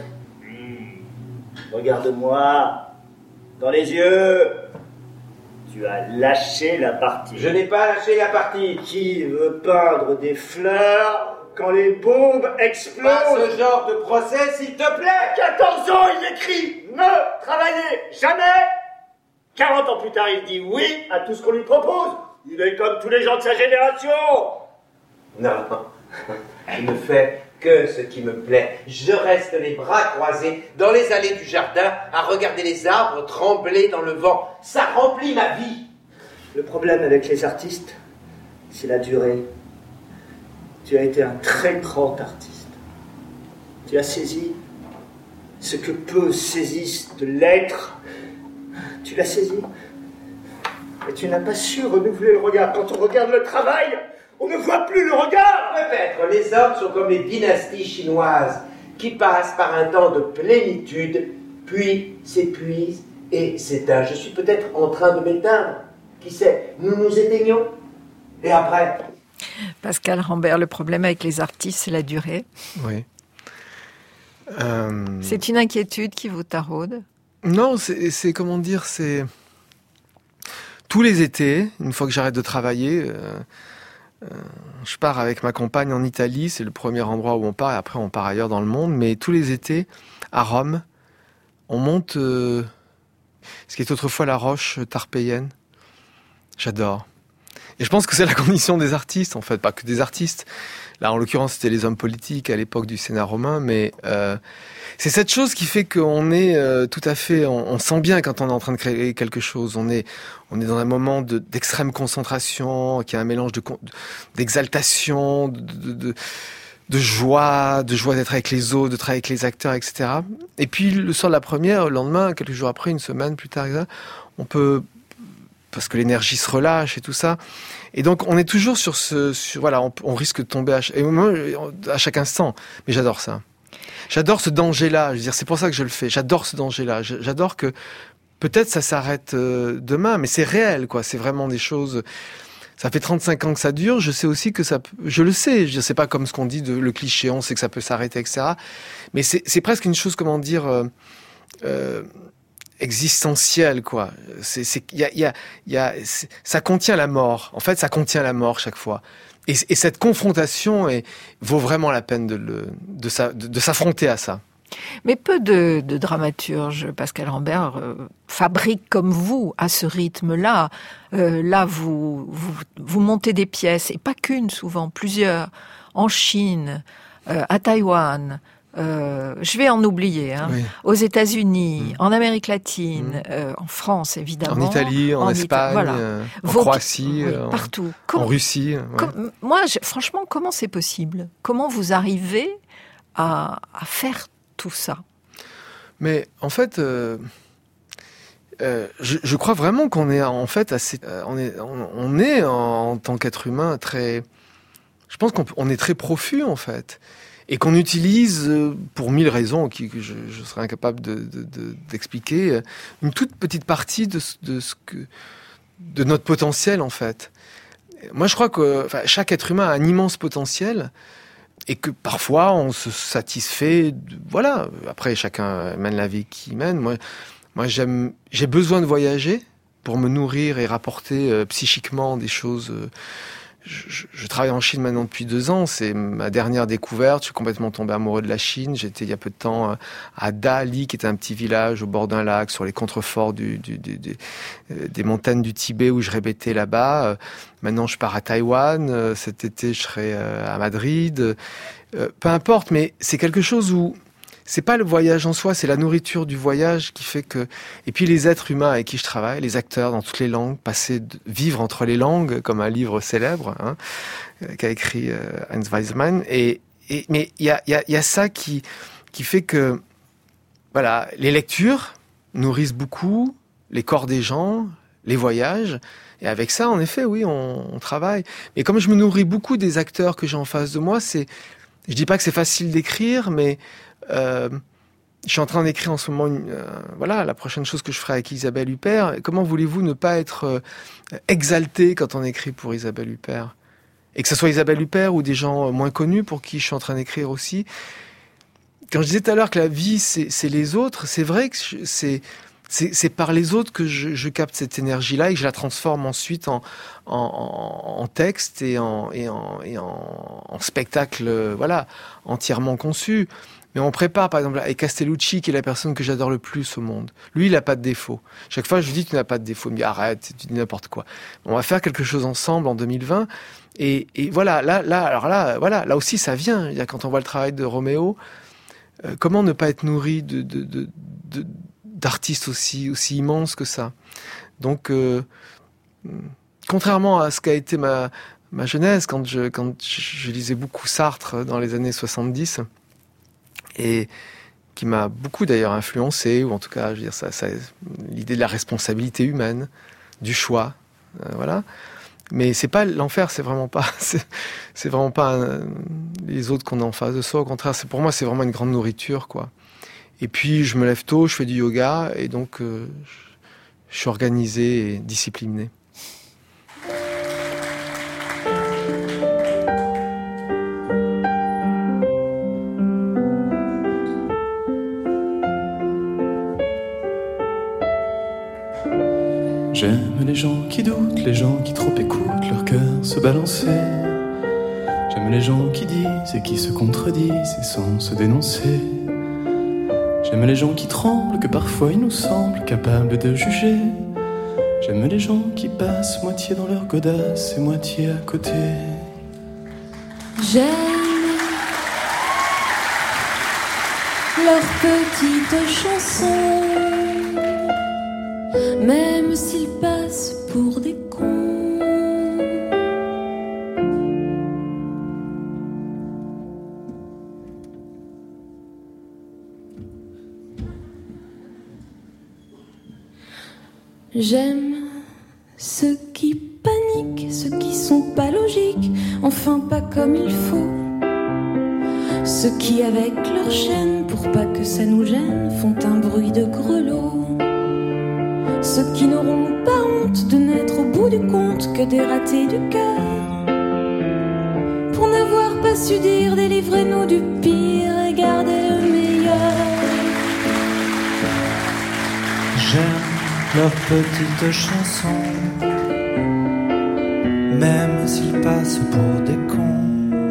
Hmm. Regarde-moi. Dans les yeux. Tu as lâché la partie. Je n'ai pas lâché la partie. Qui veut peindre des fleurs quand les bombes explosent? Pas ce genre de procès, s'il te plaît. À quatorze ans, il écrit « Ne travaillez jamais !» quarante ans plus tard, il dit oui à tout ce qu'on lui propose. Il est comme tous les gens de sa génération. Non, je ne fais que ce qui me plaît. Je reste les bras croisés dans les allées du jardin à regarder les arbres trembler dans le vent. Ça remplit ma vie. Le problème avec les artistes, c'est la durée. Tu as été un très grand artiste. Tu as saisi ce que peu saisissent de l'être. Tu l'as saisi. Mais tu n'as pas su renouveler le regard. Quand on regarde le travail, on ne voit plus le regard. Peut-être les hommes sont comme les dynasties chinoises qui passent par un temps de plénitude, puis s'épuisent et s'éteignent. Je suis peut-être en train de m'éteindre. Qui sait? Nous nous éteignons. Et après? Pascal Rambert, le problème avec les artistes, c'est la durée. Oui. Euh... C'est une inquiétude qui vous taraude? Non, c'est, c'est comment dire, c'est tous les étés, une fois que j'arrête de travailler, euh, euh, je pars avec ma compagne en Italie. C'est le premier endroit où on part. Et après, on part ailleurs dans le monde. Mais tous les étés, à Rome, on monte euh, ce qui est autrefois la roche tarpéienne. J'adore. Et je pense que c'est la condition des artistes, en fait, pas que des artistes. Là, en l'occurrence, c'était les hommes politiques à l'époque du Sénat romain, mais euh, c'est cette chose qui fait qu'on est euh, tout à fait, on, on sent bien quand on est en train de créer quelque chose. On est, on est dans un moment de, d'extrême concentration, qui est un mélange de, d'exaltation, de, de, de, de joie, de joie d'être avec les autres, de travailler avec les acteurs, et cetera. Et puis le soir de la première, le lendemain, quelques jours après, une semaine plus tard, on peut, parce que l'énergie se relâche et tout ça. Et donc, on est toujours sur ce, sur, voilà, on, on risque de tomber à, et moi, à chaque instant. Mais j'adore ça. J'adore ce danger-là. Je veux dire, c'est pour ça que je le fais. J'adore ce danger-là. J'adore que peut-être ça s'arrête euh, demain, mais c'est réel, quoi. C'est vraiment des choses. Ça fait trente-cinq ans que ça dure. Je sais aussi que ça, je le sais. Je sais pas comme ce qu'on dit de le cliché, on sait que ça peut s'arrêter, et cetera. Mais c'est, c'est presque une chose, comment dire. Euh, euh, existentiel, quoi. C'est, c'est, y a, y a, y a, ça contient la mort. En fait, ça contient la mort chaque fois. Et, et cette confrontation est, vaut vraiment la peine de, le, de, sa, de, de s'affronter à ça. Mais peu de, de dramaturges, Pascal Rambert, euh, fabriquent comme vous, à ce rythme-là. Euh, là, vous, vous, vous montez des pièces, et pas qu'une souvent, plusieurs, en Chine, euh, à Taïwan. Euh, je vais en oublier, hein. Oui. Aux États-Unis, mmh. en Amérique latine, mmh. euh, en France évidemment, en Italie, en, en Espagne, Ita- voilà. euh, en Vos... Croatie, oui, euh, partout, en, Com- en Russie. Ouais. Com- moi, je, franchement, comment c'est possible? Comment vous arrivez à, à faire tout ça? Mais en fait, euh, euh, je, je crois vraiment qu'on est en fait assez, euh, on est, on, on est en, en tant qu'être humain très, je pense qu'on on est très profus en fait. Et qu'on utilise, pour mille raisons que je, je serais incapable de, de, de, d'expliquer, une toute petite partie de, de, ce que, de notre potentiel, en fait. Moi, je crois que enfin, chaque être humain a un immense potentiel et que parfois, on se satisfait... De, voilà, après, chacun mène la vie qu'il mène. Moi, moi j'aime, j'ai besoin de voyager pour me nourrir et rapporter euh, psychiquement des choses... Euh, Je, je travaille en Chine maintenant depuis deux ans, c'est ma dernière découverte, je suis complètement tombé amoureux de la Chine. J'étais il y a peu de temps à Dali, qui était un petit village au bord d'un lac, sur les contreforts du, du, du, du, des montagnes du Tibet où je répétais là-bas. Maintenant je pars à Taïwan, cet été je serai à Madrid. Peu importe, mais c'est quelque chose où c'est pas le voyage en soi, c'est la nourriture du voyage qui fait que... Et puis les êtres humains avec qui je travaille, les acteurs dans toutes les langues, passer de... vivre entre les langues, comme un livre célèbre hein, qu'a écrit euh, Hans Weizmann. Et, et, mais il y a, y, a, y a ça qui, qui fait que voilà, les lectures nourrissent beaucoup les corps des gens, les voyages. Et avec ça, en effet, oui, on, on travaille. Mais comme je me nourris beaucoup des acteurs que j'ai en face de moi, c'est... Je dis pas que c'est facile d'écrire, mais euh, je suis en train d'écrire en ce moment, une, euh, voilà, la prochaine chose que je ferai avec Isabelle Huppert. Comment voulez-vous ne pas être euh, exalté quand on écrit pour Isabelle Huppert ? Et que ce soit Isabelle Huppert ou des gens moins connus pour qui je suis en train d'écrire aussi. Quand je disais tout à l'heure que la vie, c'est, c'est les autres, c'est vrai que je, c'est... C'est, c'est par les autres que je, je capte cette énergie-là et que je la transforme ensuite en, en, en texte et en, et en, et en, en spectacle, voilà, entièrement conçu. Mais on prépare, par exemple, avec Castellucci, qui est la personne que j'adore le plus au monde. Lui, il n'a pas de défaut. Chaque fois, je lui dis, tu n'as pas de défaut. Il me dit, arrête, tu dis n'importe quoi. On va faire quelque chose ensemble en deux mille vingt. Et, et voilà, là, là, alors là, voilà, là aussi, ça vient. Il y a, quand on voit le travail de Roméo, euh, comment ne pas être nourri de, de, de, de d'artistes aussi, aussi immenses que ça. Donc, euh, contrairement à ce qu'a été ma, ma jeunesse, quand je, quand je lisais beaucoup Sartre dans les années soixante-dix, et qui m'a beaucoup d'ailleurs influencé, ou en tout cas, je veux dire, ça, ça, l'idée de la responsabilité humaine, du choix, euh, voilà. Mais c'est pas l'enfer, c'est vraiment pas, c'est, c'est vraiment pas un, les autres qu'on a en face de soi. Au contraire, c'est, pour moi, c'est vraiment une grande nourriture, quoi. Et puis, je me lève tôt, je fais du yoga, et donc, euh, je suis organisé et discipliné. J'aime les gens qui doutent, les gens qui trop écoutent leur cœur se balancer. J'aime les gens qui disent et qui se contredisent et sans se dénoncer. J'aime les gens qui tremblent, que parfois ils nous semblent capables de juger. J'aime les gens qui passent moitié dans leur godasse et moitié à côté. J'aime leurs petites chansons, même s'ils passent pour des cons. J'aime ceux qui paniquent, ceux qui sont pas logiques, enfin pas comme il faut. Ceux qui avec leur chaîne, pour pas que ça nous gêne, font un bruit de grelot. Ceux qui n'auront pas honte de n'être au bout du compte que des ratés du cœur. Pour n'avoir pas su dire, délivrez-nous du pire et gardez le meilleur. J'aime leurs petites chansons, même s'ils passent pour des cons.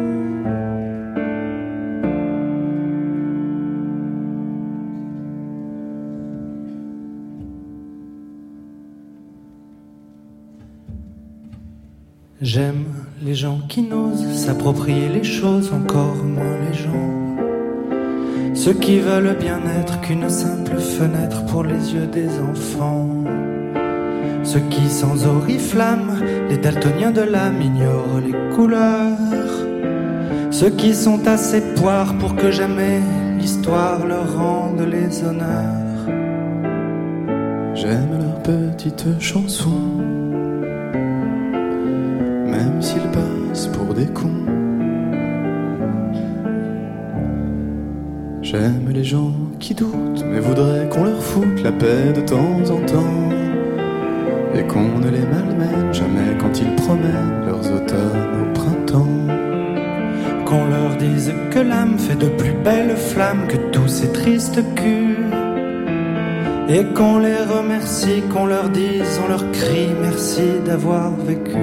J'aime les gens qui n'osent s'approprier les choses, encore moins les gens. Ceux qui veulent bien être qu'une simple fenêtre pour les yeux des enfants. Ceux qui sans oriflamme, les daltoniens de l'âme, ignorent les couleurs. Ceux qui sont assez poires pour que jamais l'histoire leur rende les honneurs. J'aime leurs petites chansons, même s'ils passent pour des cons. J'aime les gens qui doutent, mais voudraient qu'on leur foute la paix de temps en temps, et qu'on ne les malmène jamais quand ils promènent leurs automnes au printemps. Qu'on leur dise que l'âme fait de plus belles flammes que tous ces tristes culs, et qu'on les remercie, qu'on leur dise, on leur crie merci d'avoir vécu.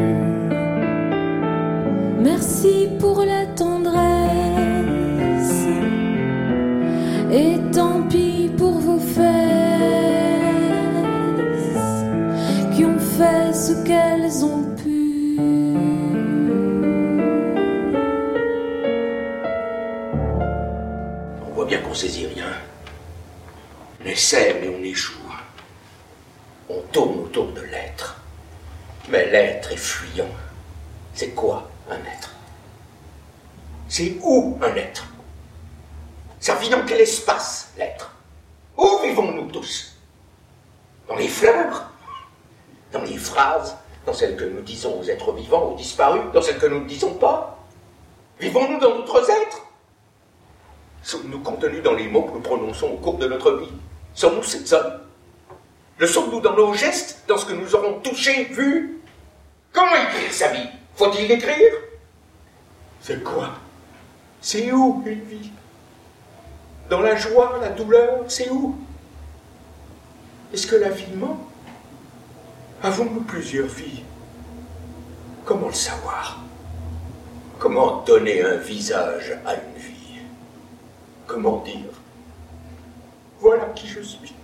Merci pour la tendresse, et tant pis pour vos fesses qui ont fait ce qu'elles ont pu. On voit bien qu'on saisit rien. On essaie, mais on échoue. On tourne autour de l'être. Mais l'être est fuyant. C'est quoi un être? C'est où un être? Ça vit dans quel espace, l'être? Où vivons-nous tous? Dans les fleurs? Dans les phrases? Dans celles que nous disons aux êtres vivants ou disparus? Dans celles que nous ne disons pas? Vivons-nous dans d'autres êtres? Sommes-nous contenus dans les mots que nous prononçons au cours de notre vie? Sommes-nous ces hommes? Le sommes-nous dans nos gestes, dans ce que nous aurons touché, vu? Comment écrire sa vie? Faut-il l'écrire? C'est quoi? C'est où une vie? Dans la joie, la douleur, c'est où? Est-ce que la vie ment? Avons-nous plusieurs vies? Comment le savoir? Comment donner un visage à une vie? Comment dire? Voilà qui je suis.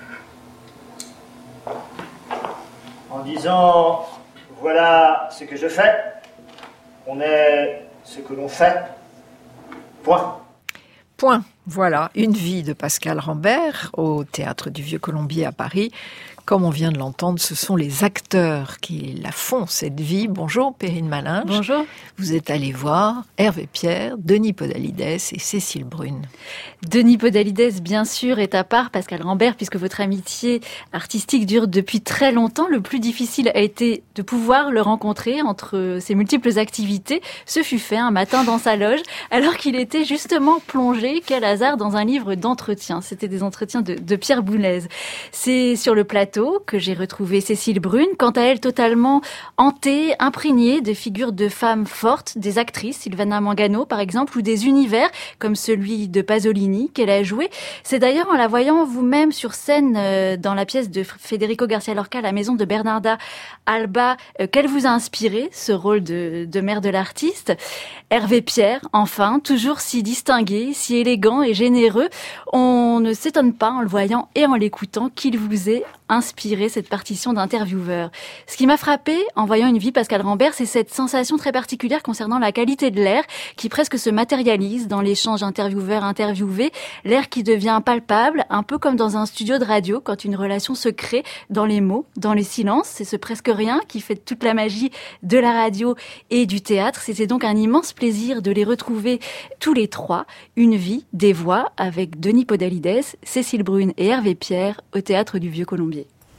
En disant, voilà ce que je fais, on est ce que l'on fait. Point. Point. Voilà, une vie de Pascal Rambert au Théâtre du Vieux-Colombier à Paris. Comme on vient de l'entendre, ce sont les acteurs qui la font, cette vie. Bonjour Perrine Malinge. Bonjour. Vous êtes allé voir Hervé Pierre, Denis Podalides et Cécile Brune. Denis Podalides, bien sûr, est à part Pascal Rambert, puisque votre amitié artistique dure depuis très longtemps. Le plus difficile a été de pouvoir le rencontrer entre ses multiples activités. Ce fut fait un matin dans sa loge, alors qu'il était justement plongé, quel hasard, dans un livre d'entretien. C'était des entretiens de, de Pierre Boulez. C'est sur le plateau que j'ai retrouvé Cécile Brune, quant à elle totalement hantée, imprégnée de figures de femmes fortes, des actrices, Silvana Mangano par exemple, ou des univers comme celui de Pasolini qu'elle a joué. C'est d'ailleurs en la voyant vous-même sur scène euh, dans la pièce de Federico Garcia Lorca, La maison de Bernarda Alba, euh, qu'elle vous a inspiré ce rôle de, de mère de l'artiste. Hervé Pierre, enfin, toujours si distingué, si élégant et généreux, on ne s'étonne pas en le voyant et en l'écoutant qu'il vous ait inspiré cette partition d'intervieweur. Ce qui m'a frappé en voyant Une vie Pascal Rambert, c'est cette sensation très particulière concernant la qualité de l'air qui presque se matérialise dans l'échange intervieweur-interviewé, l'air qui devient palpable, un peu comme dans un studio de radio quand une relation se crée dans les mots, dans les silences. C'est ce presque rien qui fait toute la magie de la radio et du théâtre. C'était donc un immense plaisir de les retrouver tous les trois. Une vie, des voix avec Denis Podalides, Cécile Brune et Hervé Pierre au Théâtre du Vieux-Colombier.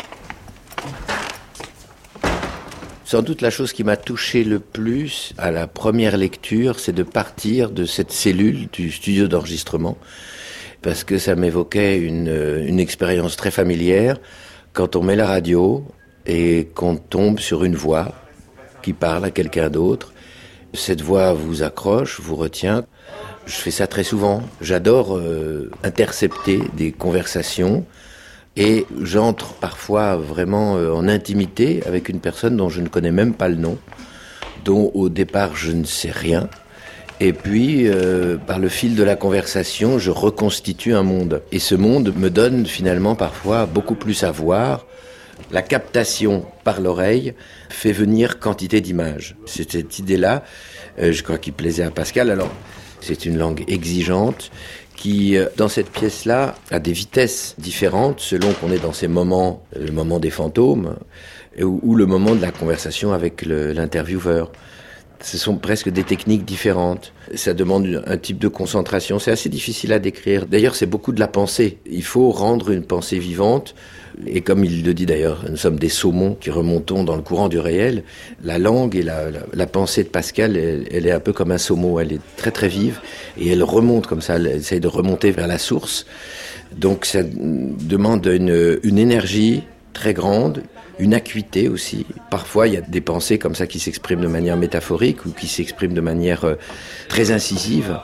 Sans doute la chose qui m'a touché le plus à la première lecture, c'est de partir de cette cellule du studio d'enregistrement, parce que ça m'évoquait une, une expérience très familière quand on met la radio et qu'on tombe sur une voix qui parle à quelqu'un d'autre. Cette voix vous accroche, vous retient. Je fais ça très souvent. J'adore euh, intercepter des conversations. Et j'entre parfois vraiment en intimité avec une personne dont je ne connais même pas le nom, dont au départ je ne sais rien. Et puis, euh, par le fil de la conversation, je reconstitue un monde. Et ce monde me donne finalement parfois beaucoup plus à voir. La captation par l'oreille fait venir quantité d'images. C'est cette idée-là, euh, je crois qu'il plaisait à Pascal. Alors, c'est une langue exigeante, qui, dans cette pièce-là, a des vitesses différentes selon qu'on est dans ces moments, le moment des fantômes, ou, ou le moment de la conversation avec le, l'intervieweur. Ce sont presque des techniques différentes. Ça demande un type de concentration. C'est assez difficile à décrire. D'ailleurs, c'est beaucoup de la pensée. Il faut rendre une pensée vivante. Et comme il le dit d'ailleurs, nous sommes des saumons qui remontons dans le courant du réel. La langue et la, la, la pensée de Pascal, elle, elle est un peu comme un saumon. Elle est très très vive et elle remonte comme ça. Elle essaye de remonter vers la source. Donc ça demande une, une énergie très grande, une acuité aussi. Parfois, il y a des pensées comme ça qui s'expriment de manière métaphorique ou qui s'expriment de manière euh, très incisive.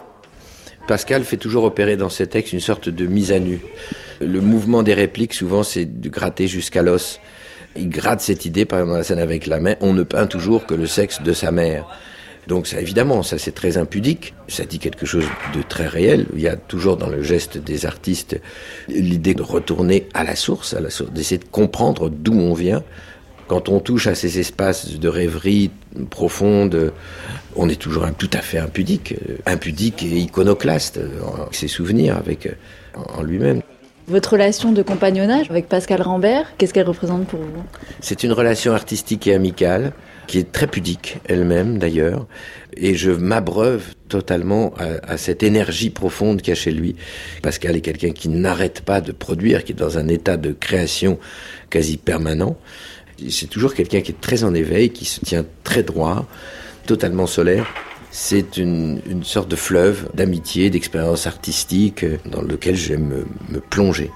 Pascal fait toujours opérer dans ses textes une sorte de mise à nu. Le mouvement des répliques, souvent, c'est de gratter jusqu'à l'os. Il gratte cette idée, par exemple, dans la scène avec la main, on ne peint toujours que le sexe de sa mère. Donc ça, évidemment, ça c'est très impudique, ça dit quelque chose de très réel. Il y a toujours dans le geste des artistes l'idée de retourner à la source, à la source, d'essayer de comprendre d'où on vient, Quand on touche à ces espaces de rêverie profonde, on est toujours un, tout à fait impudique, impudique et iconoclaste, en ses souvenirs avec, en lui-même. Votre relation de compagnonnage avec Pascal Rambert, qu'est-ce qu'elle représente pour vous ? C'est une relation artistique et amicale, qui est très pudique elle-même d'ailleurs, et je m'abreuve totalement à, à cette énergie profonde qu'il y a chez lui. Pascal est quelqu'un qui n'arrête pas de produire, qui est dans un état de création quasi permanent. C'est toujours quelqu'un qui est très en éveil, qui se tient très droit, totalement solaire. C'est une, une sorte de fleuve d'amitié, d'expérience artistique dans lequel j'aime me, me plonger.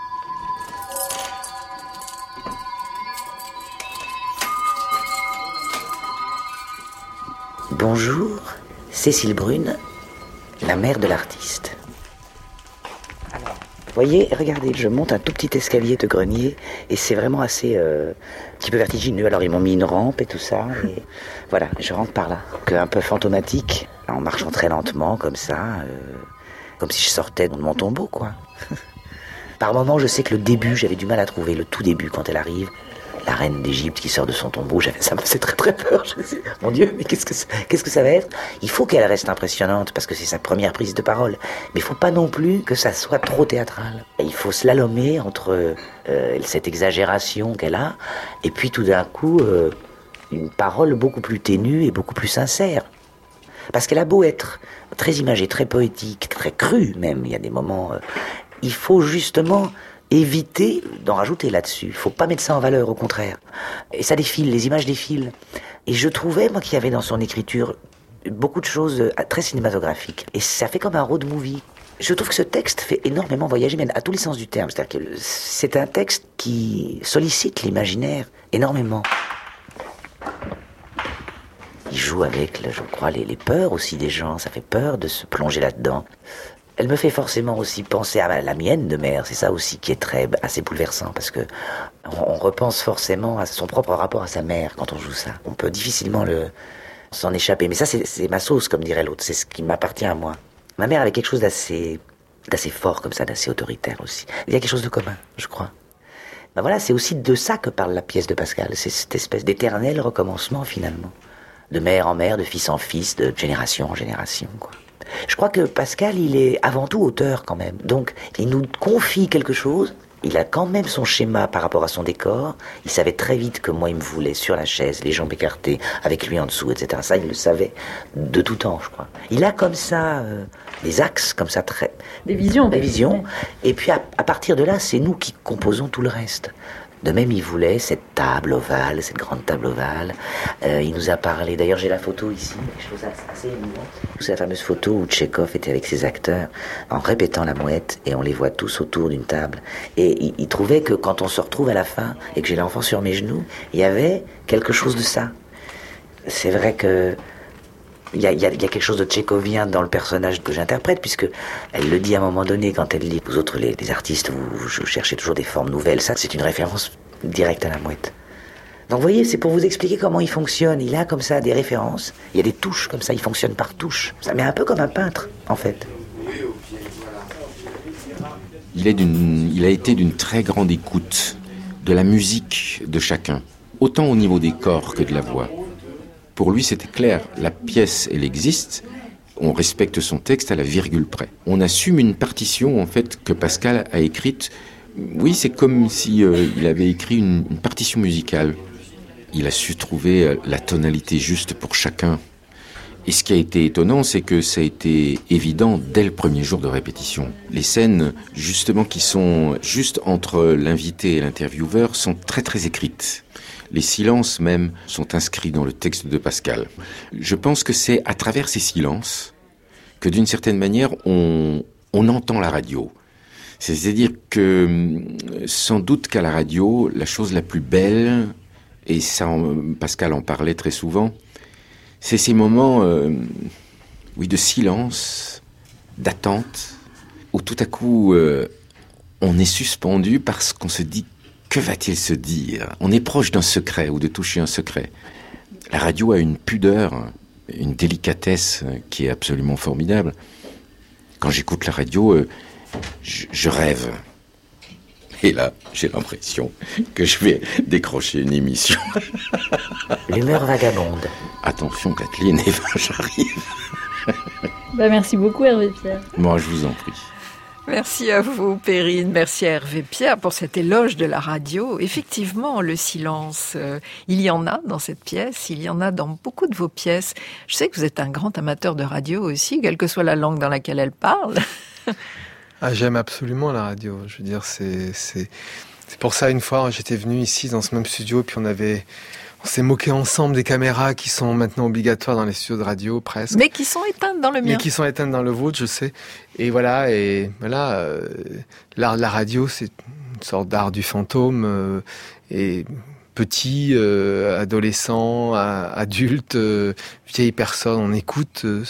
Bonjour, Cécile Brune, la mère de l'artiste. Alors, vous voyez, regardez, je monte un tout petit escalier de grenier et c'est vraiment assez euh, un petit peu vertigineux. Alors ils m'ont mis une rampe et tout ça et voilà, je rentre par là, un peu fantomatique, en marchant très lentement comme ça, euh, comme si je sortais de mon tombeau, quoi. Par moments, je sais que le début, j'avais du mal à trouver, le tout début quand elle arrive. La reine d'Égypte qui sort de son tombeau, ça me faisait très très peur. Je me disais, mon Dieu, mais qu'est-ce que, qu'est-ce que ça va être ? Il faut qu'elle reste impressionnante parce que c'est sa première prise de parole. Mais il faut pas non plus que ça soit trop théâtral. Et il faut slalomer entre euh, cette exagération qu'elle a et puis tout d'un coup euh, une parole beaucoup plus ténue et beaucoup plus sincère. Parce qu'elle a beau être très imagée, très poétique, très crue même, il y a des moments... Euh, il faut justement... éviter d'en rajouter là-dessus. Il ne faut pas mettre ça en valeur, au contraire. Et ça défile, les images défilent. Et je trouvais, moi, qu'il y avait dans son écriture beaucoup de choses très cinématographiques. Et ça fait comme un road movie. Je trouve que ce texte fait énormément voyager, même à tous les sens du terme. C'est-à-dire que c'est un texte qui sollicite l'imaginaire énormément. Il joue avec, je crois, les, les peurs aussi des gens. Ça fait peur de se plonger là-dedans. Elle me fait forcément aussi penser à la mienne de mère. C'est ça aussi qui est très, assez bouleversant parce que on, on repense forcément à son propre rapport à sa mère quand on joue ça. On peut difficilement le, s'en échapper. Mais ça, c'est, c'est ma sauce, comme dirait l'autre. C'est ce qui m'appartient à moi. Ma mère avait quelque chose d'assez, d'assez fort comme ça, d'assez autoritaire aussi. Il y a quelque chose de commun, je crois. Ben voilà, c'est aussi de ça que parle la pièce de Pascal. C'est cette espèce d'éternel recommencement finalement. De mère en mère, de fils en fils, de génération en génération, quoi. Je crois que Pascal, il est avant tout auteur quand même. Donc, il nous confie quelque chose. Il a quand même son schéma par rapport à son décor. Il savait très vite que moi, il me voulait sur la chaise, les jambes écartées, avec lui en dessous, et cetera. Ça, il le savait de tout temps, je crois. Il a comme ça euh, des axes, comme ça, très... Des visions. Des visions. Et puis, à, à partir de là, c'est nous qui composons tout le reste. De même, il voulait cette table ovale, cette grande table ovale. Euh, il nous a parlé, d'ailleurs j'ai la photo ici, quelque chose assez émouvant. C'est la fameuse photo où Tchekhov était avec ses acteurs en répétant la mouette et on les voit tous autour d'une table. Et il, il trouvait que quand on se retrouve à la fin et que j'ai l'enfant sur mes genoux, il y avait quelque chose de ça. C'est vrai que il y a, il y a, il y a quelque chose de tchécovien dans le personnage que j'interprète, puisque elle le dit à un moment donné quand elle dit « Vous autres, les, les artistes, vous, vous cherchez toujours des formes nouvelles ». Ça, c'est une référence directe à la mouette. Donc vous voyez, c'est pour vous expliquer comment il fonctionne. Il a comme ça des références, il y a des touches comme ça, il fonctionne par touches. Ça met un peu comme un peintre, en fait. Il, est d'une, il a été d'une très grande écoute de la musique de chacun, autant au niveau des corps que de la voix. Pour lui, c'était clair, la pièce, elle existe, on respecte son texte à la virgule près. On assume une partition, en fait, que Pascal a écrite. Oui, c'est comme si euh, il avait écrit une, une partition musicale. Il a su trouver euh, la tonalité juste pour chacun. Et ce qui a été étonnant, c'est que ça a été évident dès le premier jour de répétition. Les scènes, justement, qui sont juste entre l'invité et l'intervieweur, sont très très écrites. Les silences même sont inscrits dans le texte de Pascal. Je pense que c'est à travers ces silences que d'une certaine manière on, on entend la radio. C'est-à-dire que sans doute qu'à la radio, la chose la plus belle, et ça Pascal en parlait très souvent, c'est ces moments euh, oui, de silence, d'attente, où tout à coup euh, on est suspendu parce qu'on se dit que va-t-il se dire ? On est proche d'un secret ou de toucher un secret. La radio a une pudeur, une délicatesse qui est absolument formidable. Quand j'écoute la radio, je, je rêve. Et là, j'ai l'impression que je vais décrocher une émission. L'humeur vagabonde. Attention Kathleen, et ben j'arrive. Bah, merci beaucoup Hervé Pierre. Moi, je vous en prie. Merci à vous, Perrine. Merci à Hervé Pierre pour cet éloge de la radio. Effectivement, le silence, euh, il y en a dans cette pièce, il y en a dans beaucoup de vos pièces. Je sais que vous êtes un grand amateur de radio aussi, quelle que soit la langue dans laquelle elle parle. Ah, j'aime absolument la radio. Je veux dire, c'est, c'est, c'est pour ça, une fois, j'étais venu ici dans ce même studio, puis on avait... On s'est moqué ensemble des caméras qui sont maintenant obligatoires dans les studios de radio, presque. Mais qui sont éteintes dans le mien. Mais qui sont éteintes dans le vôtre, je sais. Et voilà, et voilà, euh, l'art de la radio, c'est une sorte d'art du fantôme. Euh, et petit, euh, adolescent, adulte, euh, vieille personne, on écoute euh,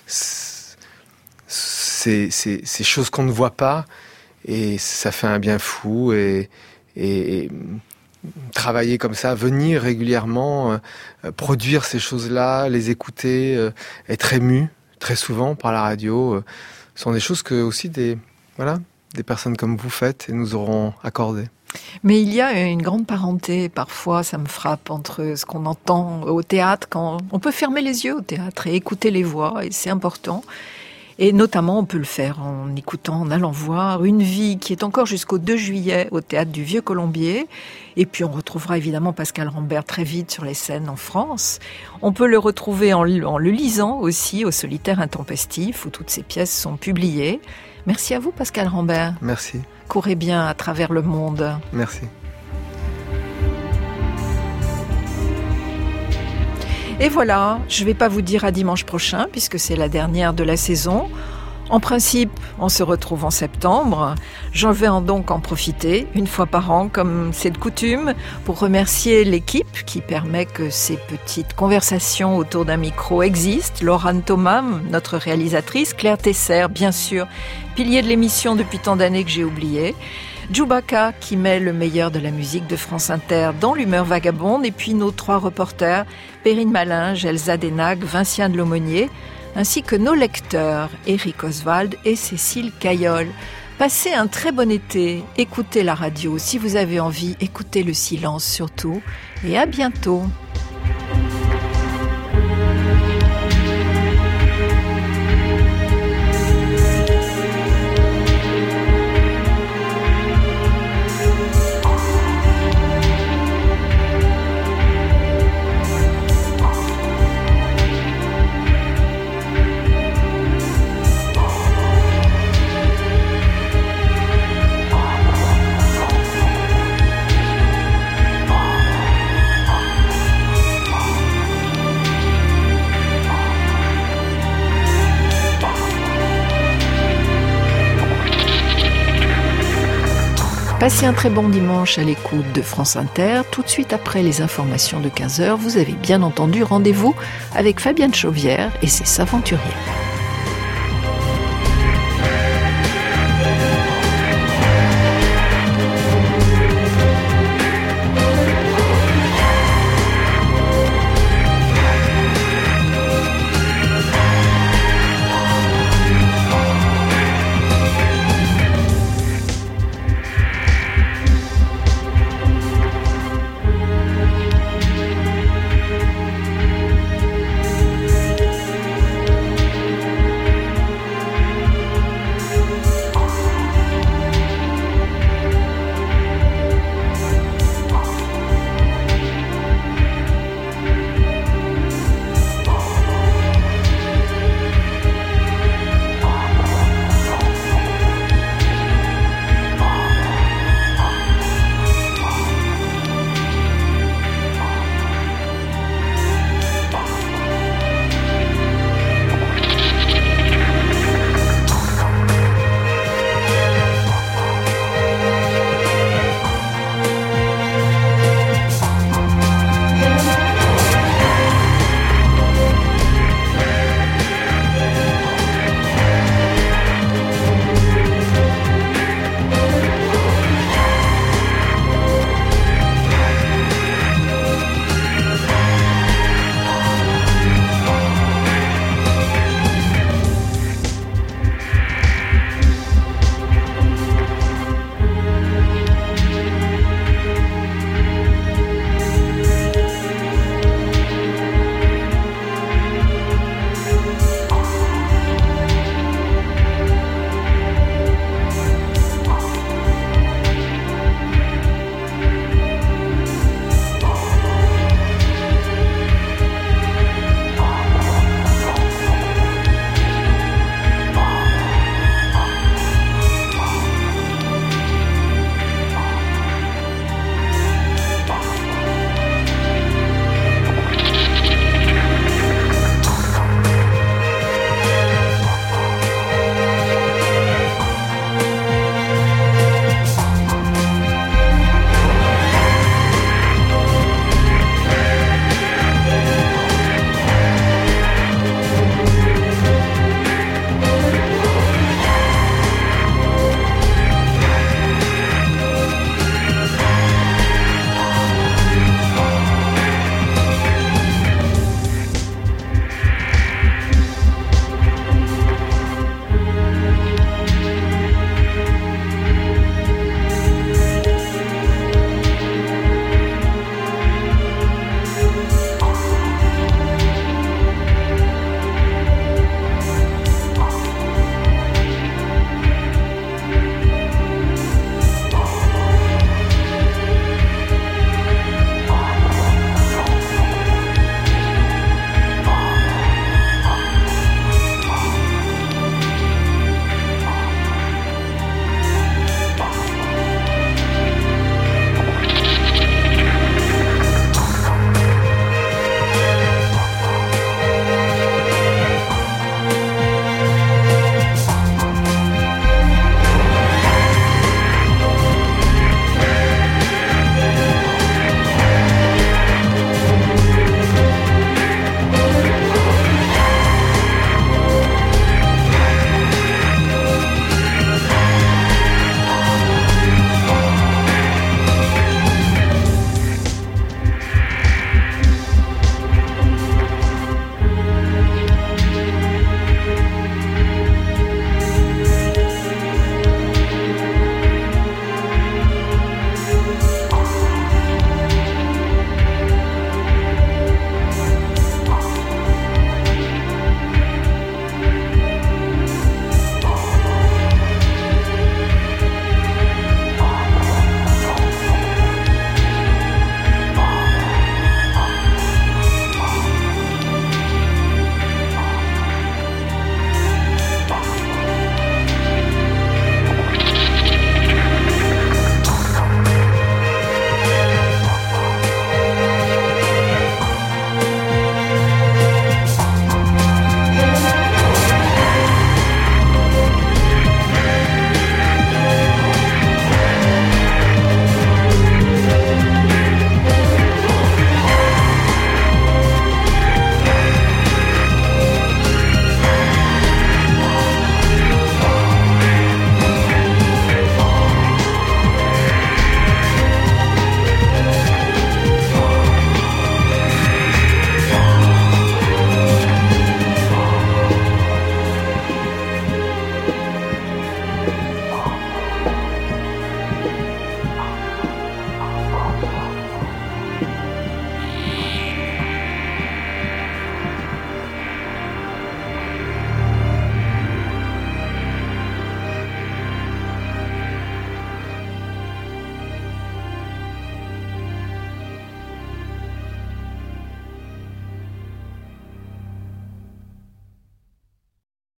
ces, ces, ces choses qu'on ne voit pas. Et ça fait un bien fou. Et... et, et travailler comme ça, venir régulièrement, euh, produire ces choses-là, les écouter, euh, être ému très souvent par la radio, euh, sont des choses que aussi des voilà des personnes comme vous faites et nous auront accordées. Mais il y a une grande parenté, parfois ça me frappe, entre ce qu'on entend au théâtre, quand on peut fermer les yeux au théâtre et écouter les voix, et c'est important. Et notamment, on peut le faire en écoutant, en allant voir Une vie qui est encore jusqu'au deux juillet au Théâtre du Vieux Colombier. Et puis, on retrouvera évidemment Pascal Rambert très vite sur les scènes en France. On peut le retrouver en, en le lisant aussi au Solitaire Intempestif, où toutes ces pièces sont publiées. Merci à vous, Pascal Rambert. Merci. Courez bien à travers le monde. Merci. Et voilà, je ne vais pas vous dire à dimanche prochain, puisque c'est la dernière de la saison. En principe, on se retrouve en septembre. J'en vais donc en profiter, une fois par an, comme c'est de coutume, pour remercier l'équipe qui permet que ces petites conversations autour d'un micro existent. Laurane Thomas, notre réalisatrice, Claire Tesser, bien sûr, pilier de l'émission depuis tant d'années que j'ai oublié. Djoubaka qui met le meilleur de la musique de France Inter dans l'humeur vagabonde, et puis nos trois reporters, Perrine Malinge, Elsa Denag, Vincien de l'Aumônier, ainsi que nos lecteurs, Éric Oswald et Cécile Caillol. Passez un très bon été, écoutez la radio, si vous avez envie, écoutez le silence surtout, et à bientôt. Passez un très bon dimanche à l'écoute de France Inter. Tout de suite après les informations de quinze heures, vous avez bien entendu rendez-vous avec Fabienne Chauvière et ses Saventuriers.